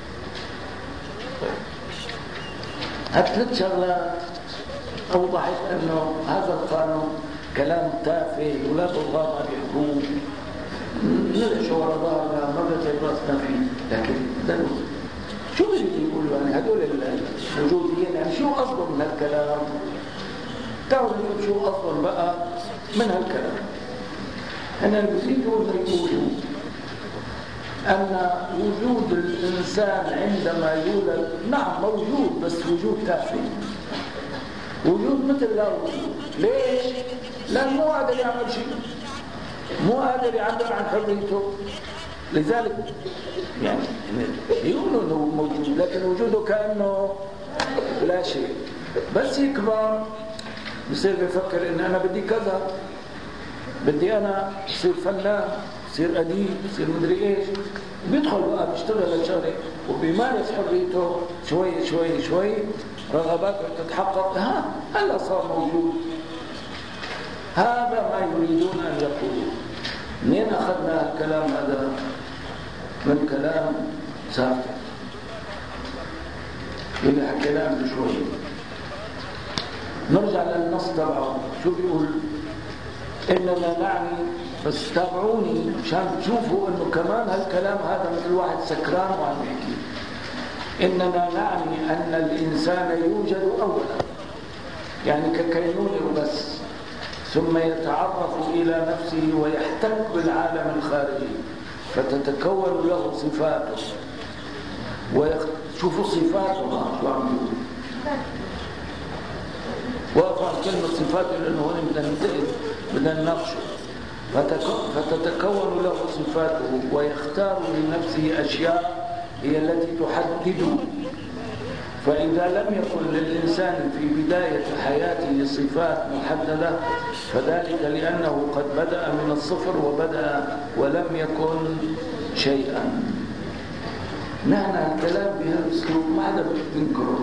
هالثلاث شغلات أوضحت أنه هذا القانون كلام تافه ولا بلغة ما بيحكوه نلعش ورا ظهرنا ما بتعب راسنا فيه. لكن دلو شو اللي يقولوا يعني هدول الوجوديين يعني شو أصدر من هالكلام؟ تعالوا شو أصدر بقى من هالكلام. أنا البسيط هو يقولوا أن وجود الإنسان عندما يولد نعم موجود بس وجود تافه، وجود مثل لا وجود. ليش؟ لأنه مو قادر يعمل شيء، مو قادر يعبر عن حريته. لذلك يعني يقولوا انه موجود لكن وجوده كأنه لا شيء. بس يكبر بصير بيفكر ان انا بدي كذا، بدي انا اصير فنان، اصير اديب، اصير مدري ايش. بيدخل بقى بيشتغل الشغله وبيمارس حريته شوي شوي شوي، رغباته تتحقق. ها هلا صار موجود. هذا ما يريدون ان يقولوا. منين اخذنا الكلام هذا؟ من كلام ساكت. اللي حكيناه قبل شوي. نرجع للنص تبعه. شو بيقول؟ إننا نعني، بس تابعوني مشان تشوفوا إنه كمان هالكلام هذا مثل واحد سكران وعم يحكي. إننا نعني أن الإنسان يوجد أولا، يعني ككينوني وبس، ثم يتعرف إلى نفسه ويحتك بالعالم الخارجي فتتكون له صفاته. وشوفوا صفاتها شو عم يقول. وقفوا عن كلمة صفاته لأنه هون بدنا ننتقل بدنا نناقشه. فتتكون له صفاته ويختار لنفسه أشياء هي التي تحدده. فإذا لم يكن للإنسان في بداية حياته صفات محددة فذلك لأنه قد بدأ من الصفر وبدأ ولم يكن شيئا. نحن الكلام بهذا الأسلوب ما حدا بينكره.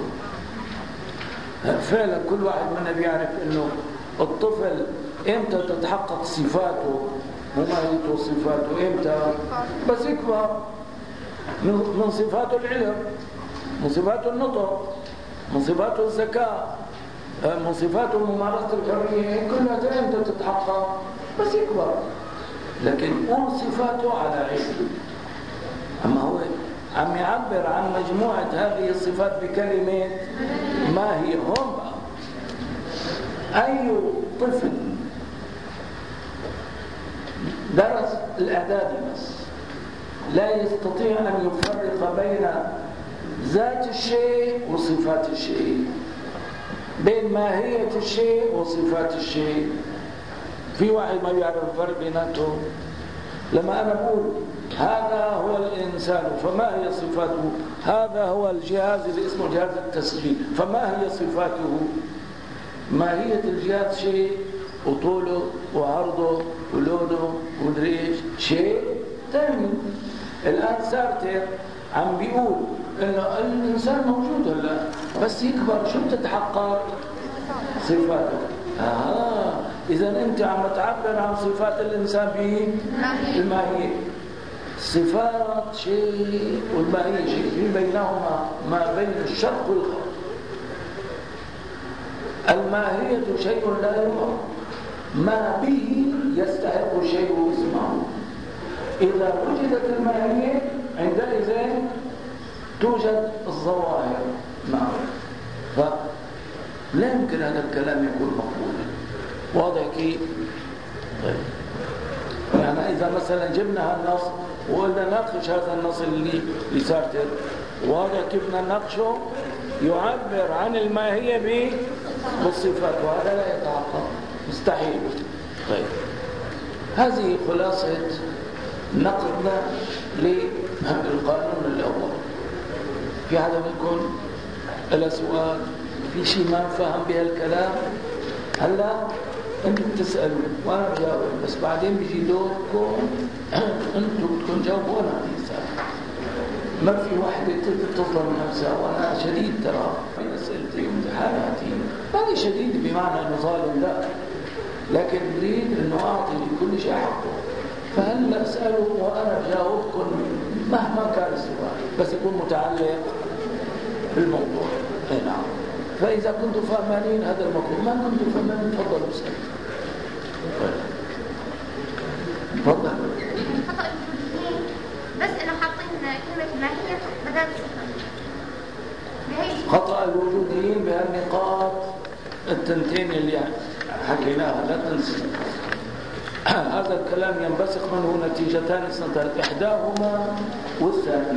فعلا كل واحد منا بيعرف إنه الطفل إمتى تتحقق صفاته مميزته صفاته إمتى؟ بس يكبر. من صفاته العلم، من صفاته النطق، من صفاته الذكاء، من صفاته ممارسة الحرية، كلها إمتى تتحقق؟ بس يكبر. لكن قول صفاته على علم. أما هو عم يعبر عن مجموعة هذه الصفات بكلمة ما هي. هم أي طفل درس الإعدادي بس لا يستطيع أن يفرق بين ذات الشيء وصفات الشيء، بين ماهية الشيء وصفات الشيء. في واحد ما يعرف الفرق بيناتهم. لما أنا أقول هذا هو الإنسان فما هي صفاته؟ هذا هو الجهاز اللي اسمه جهاز التسجيل فما هي صفاته؟ ماهية الجهاز شيء وطوله وعرضه ولونه ومدريش شيء ثاني. الآن سارتر عم بيقول إنه الإنسان موجود هلا بس يكبر شو بتتحقق؟ صفاته. آه إذا أنت عم تعبر عن صفات الإنسان بالماهية. صفات شيء والماهية شيء، في بينهما ما بين الشرق والغرب. الماهية شيء لا يرى ما به يستحق شيء اسمه. إذا وجدت الماهية عندئذ توجد الظواهر. نعم. فلا يمكن هذا الكلام يكون مقبولا. واضح كيف؟ طيب. يعني إذا مثلا جبنا هالنص وقلنا ناقش هذا النص اللي لسارتر، واضح كيف بدنا نناقشه؟ يعبر عن الماهية بالصفات وهذا لا يتحقق، مستحيل. طيب هذه خلاصة نقدنا للقانون الأول. في حدا منكم له سؤال؟ في شيء ما فهم بهالكلام؟ هلا انتم بتسألوا وانا بجاوب، بس بعدين بيجي دوركم انتم بدكم تجاوبوا وانا بدي اسال. ما في وحده تظلم نفسها، وانا شديد ترى في اسئلتي وامتحاناتي. ماني شديد بمعنى انه ظالم، لا، لكن بريد انه اعطي لكل شيء حقه. فهلا اسالوا وانا بجاوبكم مهما كان السؤال، بس يكون متعلق بالموضوع. اي نعم. فاذا كنتم فاهمانين هذا المطلوب، ما كنتم فاهمانين تفضلوا اسالوا. تفضل. خطأ الوجوديين بس انه حاطين كلمة ماهية بدل صفة. خطأ الوجوديين بهالنقاط التنتين اللي حكيناها لا تنسي. هذا الكلام ينبثق منه نتيجتان اثنتان، إحداهما والثانية.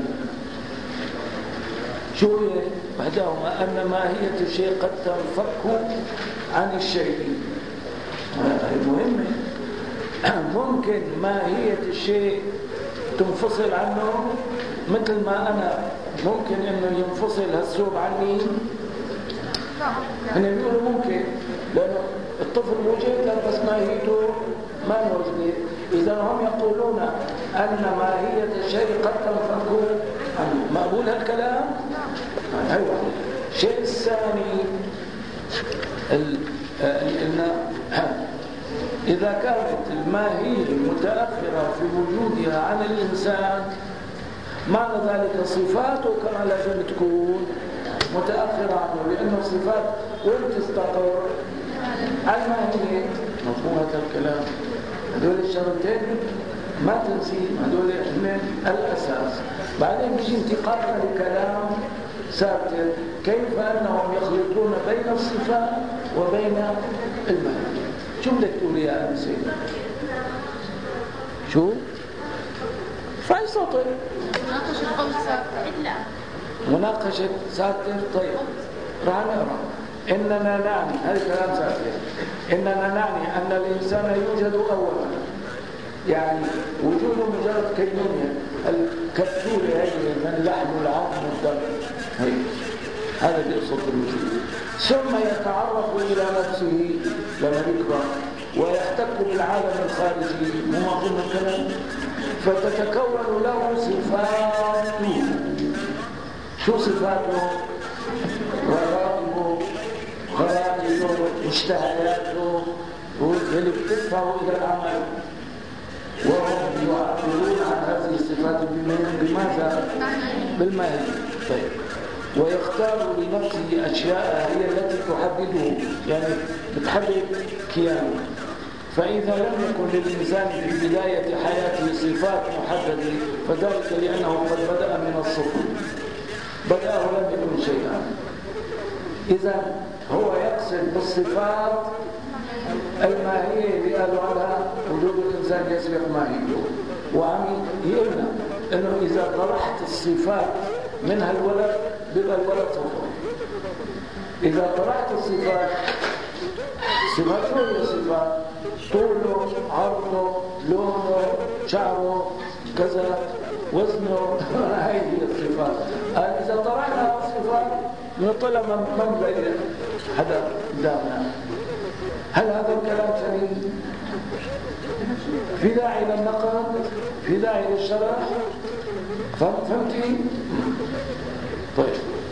شو هي؟ إحداهما أن ماهية الشيء قد تنفك عن الشيء. هذه مهمة. ممكن ماهية الشيء تنفصل عنه، مثل ما أنا ممكن إنه ينفصل هالثوب عني. هنا بيقولوا ممكن، لأنه الطفل موجود بس ماهيته ما موجودة. إذا هم يقولون أن ماهية الشيء قد تنفك عنه، مقبول هالكلام؟ أيوة. الشيء الثاني إن إذا كانت الماهية متأخرة في وجودها عن الإنسان معنى ذلك صفاته كما لازم تكون متأخرة عنه، لأنه صفات وين تستقر؟ على الماهية. مفهوم هذا الكلام؟ هذول الشرطين ما تنسي، هذول من الأساس. بعدين بيجي انتقالنا لكلام ساتر، كيف أنهم يخلطون بين الصفات وبين الماهية. شو بدك تقول يا أنسي؟ شو؟ فاي سطر مناقشة قول ساتر. مناقشة ساتر. طيب راح نقرأ. إننا نعني، هذا كلام ساتر، إننا نعني أن الإنسان يوجد أولا، يعني وجوده مجرد كينونية، الكبسولة هي من اللحم والعظم والدم، هي هذا بيقصد الوجود. ثم يتعرف إلى نفسه لما يكبر ويحتك بالعالم الخارجي، مو مفهوم الكلام؟ فتتكون له صفاته. شو صفاته؟ رغائبه، غرائزه، مشتهياته، واللي بتدفعه إلى العمل، وهم يعبرون عن هذه الصفات بماذا؟ بالماهية. طيب ويختار لنفسه أشياء هي التي تحدده، يعني بتحدد كيانه. فإذا لم يكن للإنسان في بداية حياته صفات محددة فذلك لأنه قد بدأ من الصفر، بدأ ولم يكن شيئا. إذا هو يقصد بالصفات الماهية اللي قالوا عنها وجود الإنسان يسبق ماهيته، وعم يقولنا إنه إذا طرحت الصفات منها الولد بيبقى الولد صفر. إذا طرحت الصفات، صفات شو هي الصفات؟ طوله، عرضه، لونه، شعره، كذا، وزنه، هاي هي الصفات. إذا طرحنا الصفات نطلع من بين حدا قدامنا. هل هذا الكلام سليم؟ في داعي للنقد؟ في داعي للشرح؟ فهمتي؟ طيب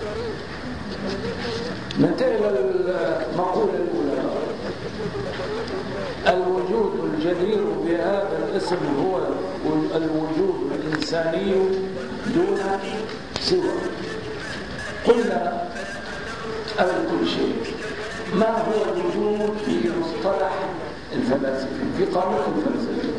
ننتقل للمقولة الأولى. الوجود الجدير بهذا الاسم هو الوجود الإنساني دون سوى. قلنا قبل كل شيء ما هو الوجود في مصطلح الفلاسفة، في قاموس الفلسفة.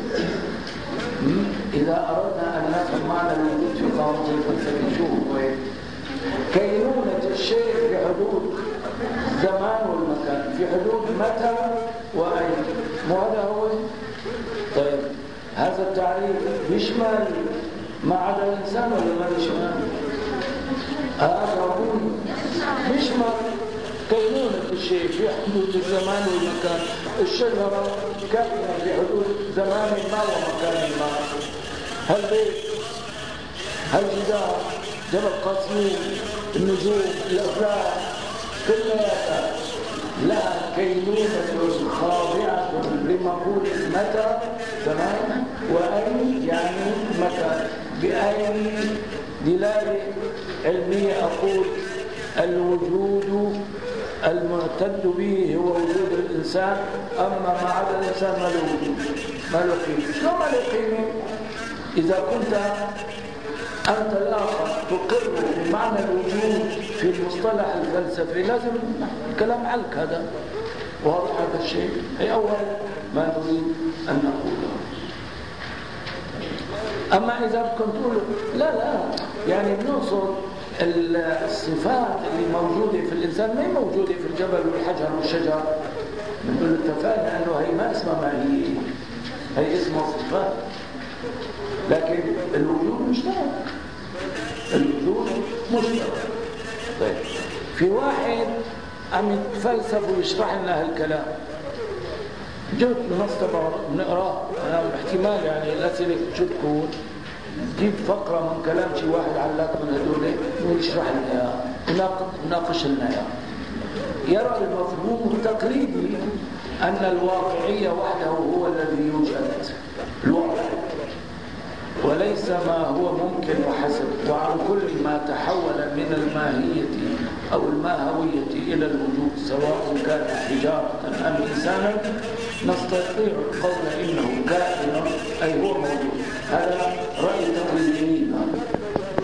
إذا أردنا أن نفهم معنى الوجود في قاموس الفلسفة شو هو؟ كينونة الشيء في حدود زمان والمكان، في حدود متى وأين. مو هذا هو؟ طيب هذا التعريف يشمل ما عدا الإنسان ولا ما يشمل؟ هذا هو يشمل كينونة الشيء في حدود الزمان والمكان. الشجرة كائنة في حدود زمان ما ومكان ما. هل بيت، هل جدار، جبل قاسيم، النجوم، الأفلاك، كلها لها كينونة خاضعة لمقولة متى زمان وأين يعني مكان. بأي دلالة علمية أقول الوجود المعتد به هو وجود الإنسان، أما ما عدا الإنسان ما له وجود، ما له قيمة. شو ما له قيمة؟ إذا كنت أنت الآخر تقر بمعنى الوجود في المصطلح الفلسفي لازم الكلام علك. هذا واضح هذا الشيء، هي أول ما نريد أن نقوله. أما إذا كنت تقول لا لا يعني بنقصد الصفات اللي موجودة في الإنسان ما هي موجودة في الجبل والحجر والشجر، بنقول اتفقنا أنه هي ما اسمها ما هي، هي اسمها صفات، لكن الوجود مشترك، الوجود مشترك. طيب في واحد عم يتفلسف ويشرح لنا هالكلام، جبت بنص تبعه بنقراه، أنا احتمال يعني الأسئلة شو تكون جيب فقرة من كلام شي واحد علاق من هدول ويشرح لنا اياه وناقش لنا اياه. يرى المفهوم التقليدي أن الواقعية وحده هو الذي يوجد الواقع، وليس ما هو ممكن وحسب، وعن كل ما تحول من الماهية أو الماهوية إلى الوجود سواء كان حجارة أم إنسانا نستطيع القول إنه كائن أي هو موجود. هذا رأي تقليدي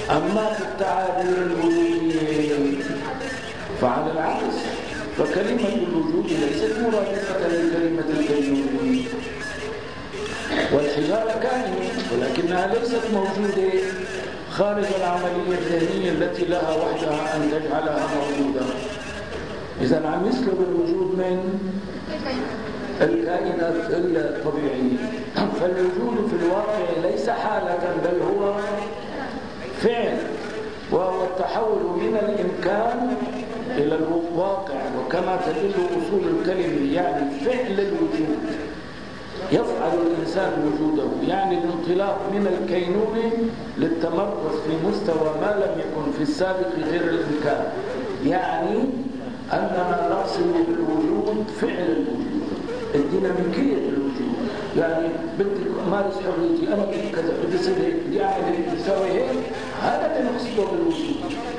أما في التعابير الوجودية فعلى العكس، فكلمة الوجود ليست مرادفة لكلمة الكينونة، والحجارة كائنة ولكنها ليست موجودة خارج العملية الذهنية التي لها وحدها أن تجعلها موجودة. إذا عم يسلب الوجود من الكائنات الطبيعية. فالوجود في الواقع ليس حالة بل هو فعل، وهو التحول من الإمكان إلى الواقع، وكما تدل أصول الكلمة يعني فعل الوجود. يفعل الإنسان وجوده يعني الانطلاق من الكينونة للتمركز في مستوى ما لم يكن في السابق غير الإمكان، يعني أننا نقصد بالوجود فعل الوجود، الديناميكية الوجود. يعني بدي أمارس حريتي، أنا بدي كذا، بدي أصير هيك، بدي أعمل هيك، بدي أسوي هيك، هذا اللي نقصده بالوجود.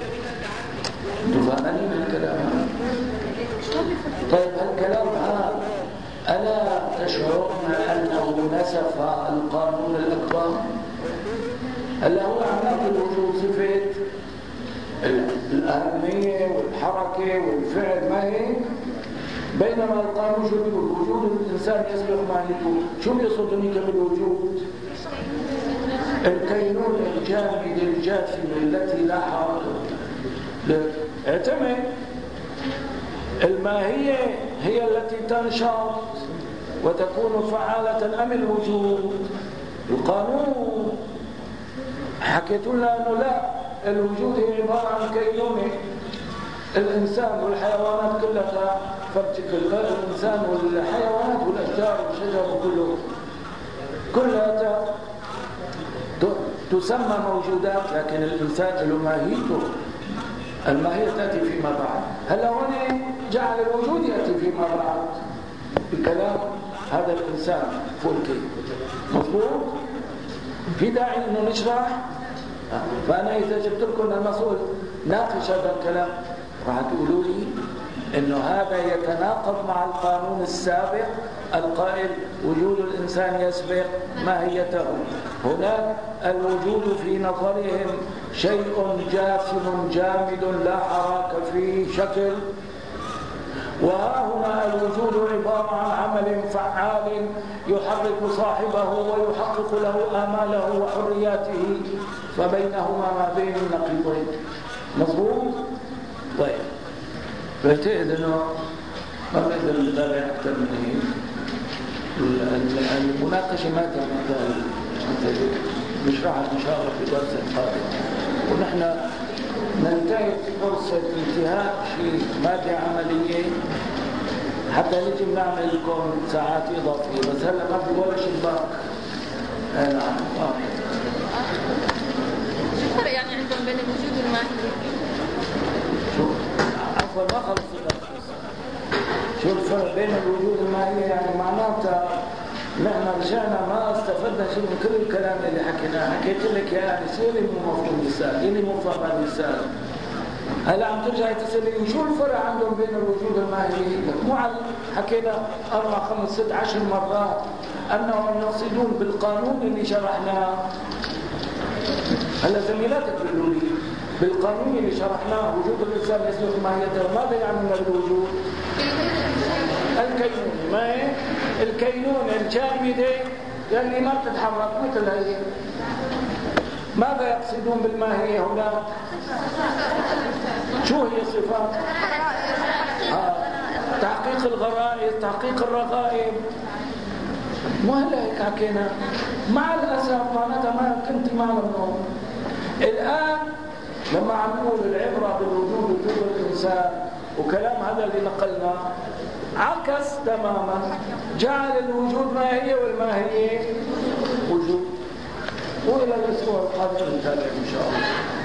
تفهمني الكلام هذا؟ طيب هالكلام هذا ألا تشعرون أنه نسف القانون الأكبر؟ هلا هو عمل الوجود صفة الأهمية والحركة والفعل، ما هيك؟ بينما القانون شو بيقول؟ وجود الإنسان يسبق ماهيته. شو بيقصدني بالوجود؟ الكينونة الجامدة الجاثمة التي لا حركة. اعتمد الماهية هي التي تنشط وتكون فعالة أم الوجود؟ القانون حكيت لنا أنه لا، الوجود هي عبارة عن كينونة. الإنسان والحيوانات كلها فبتكل، الإنسان والحيوانات والأشجار والشجر وكله كلها تسمى موجودات، لكن الإنسان له ماهيته، الماهية تأتي فيما بعد. هلا هنا جعل الوجود يأتي فيما بعد بكلام هذا الإنسان فولكي. مضبوط؟ في داعي إنه نشرح؟ فأنا إذا جبت لكم المسؤول ناقش هذا الكلام راح تقولوا لي إنه هذا يتناقض مع القانون السابق القائل وجود الإنسان يسبق ماهيته. هناك الوجود في نظرهم شيء جاثم جامد لا حراك فيه شكل، وها هنا الوجود عبارة عن عمل فعال يحرك صاحبه ويحقق له آماله وحرياته، فبينهما ما بين النقيضين. مظبوط؟ طيب بعتقد انه ما بنقدر نتابع اكثر من هيك. المناقشه ما تنتهي، نشرحها ان شاء الله في الدرس القادم، ونحن ننتهز فرصه انتهاء شيء ماده عمليه حتى نجي نعمل لكم ساعات اضافيه، بس هلا ما في ولا شباك. نعم. اه شو الفرق يعني عندهم بين الوجود والماهيه؟ شو عفوا ما خلص الدرس. شو الفرق بين الوجود والماهيه؟ يعني معناتها نحن رجعنا ما استفدنا شيء من كل الكلام اللي حكيناه. حكيت لك يا يعني سيري مو مفهوم لسان، اللي مو فاهم لسان. هلا عم ترجعي تسالني شو الفرق عندهم بين الوجود والماهيه؟ مو حكينا اربع خمس ست عشر مرات انهم يقصدون بالقانون اللي شرحناه. هلا زميلاتك بيقولوا لي بالقانون اللي شرحناه وجود الانسان يسبق ماهيته، ماذا يعنون بالوجود؟ الكينونة. ما هي؟ الكينونة الجامدة اللي ما بتتحرك مثل هي. ماذا يقصدون بالماهية هنا؟ شو هي صفات؟ آه. تحقيق الغرائز، تحقيق الرغائب. مو هلا هيك حكينا. مع الأسف معناتها ما كنت معنا النوم. الآن لما عم نقول العبرة بالوجود وجود الإنسان وكلام هذا اللي نقلنا عكس تماما، جعل الوجود ماهية والماهية وجود. وإلى الأسبوع القادم نتابع إن شاء الله.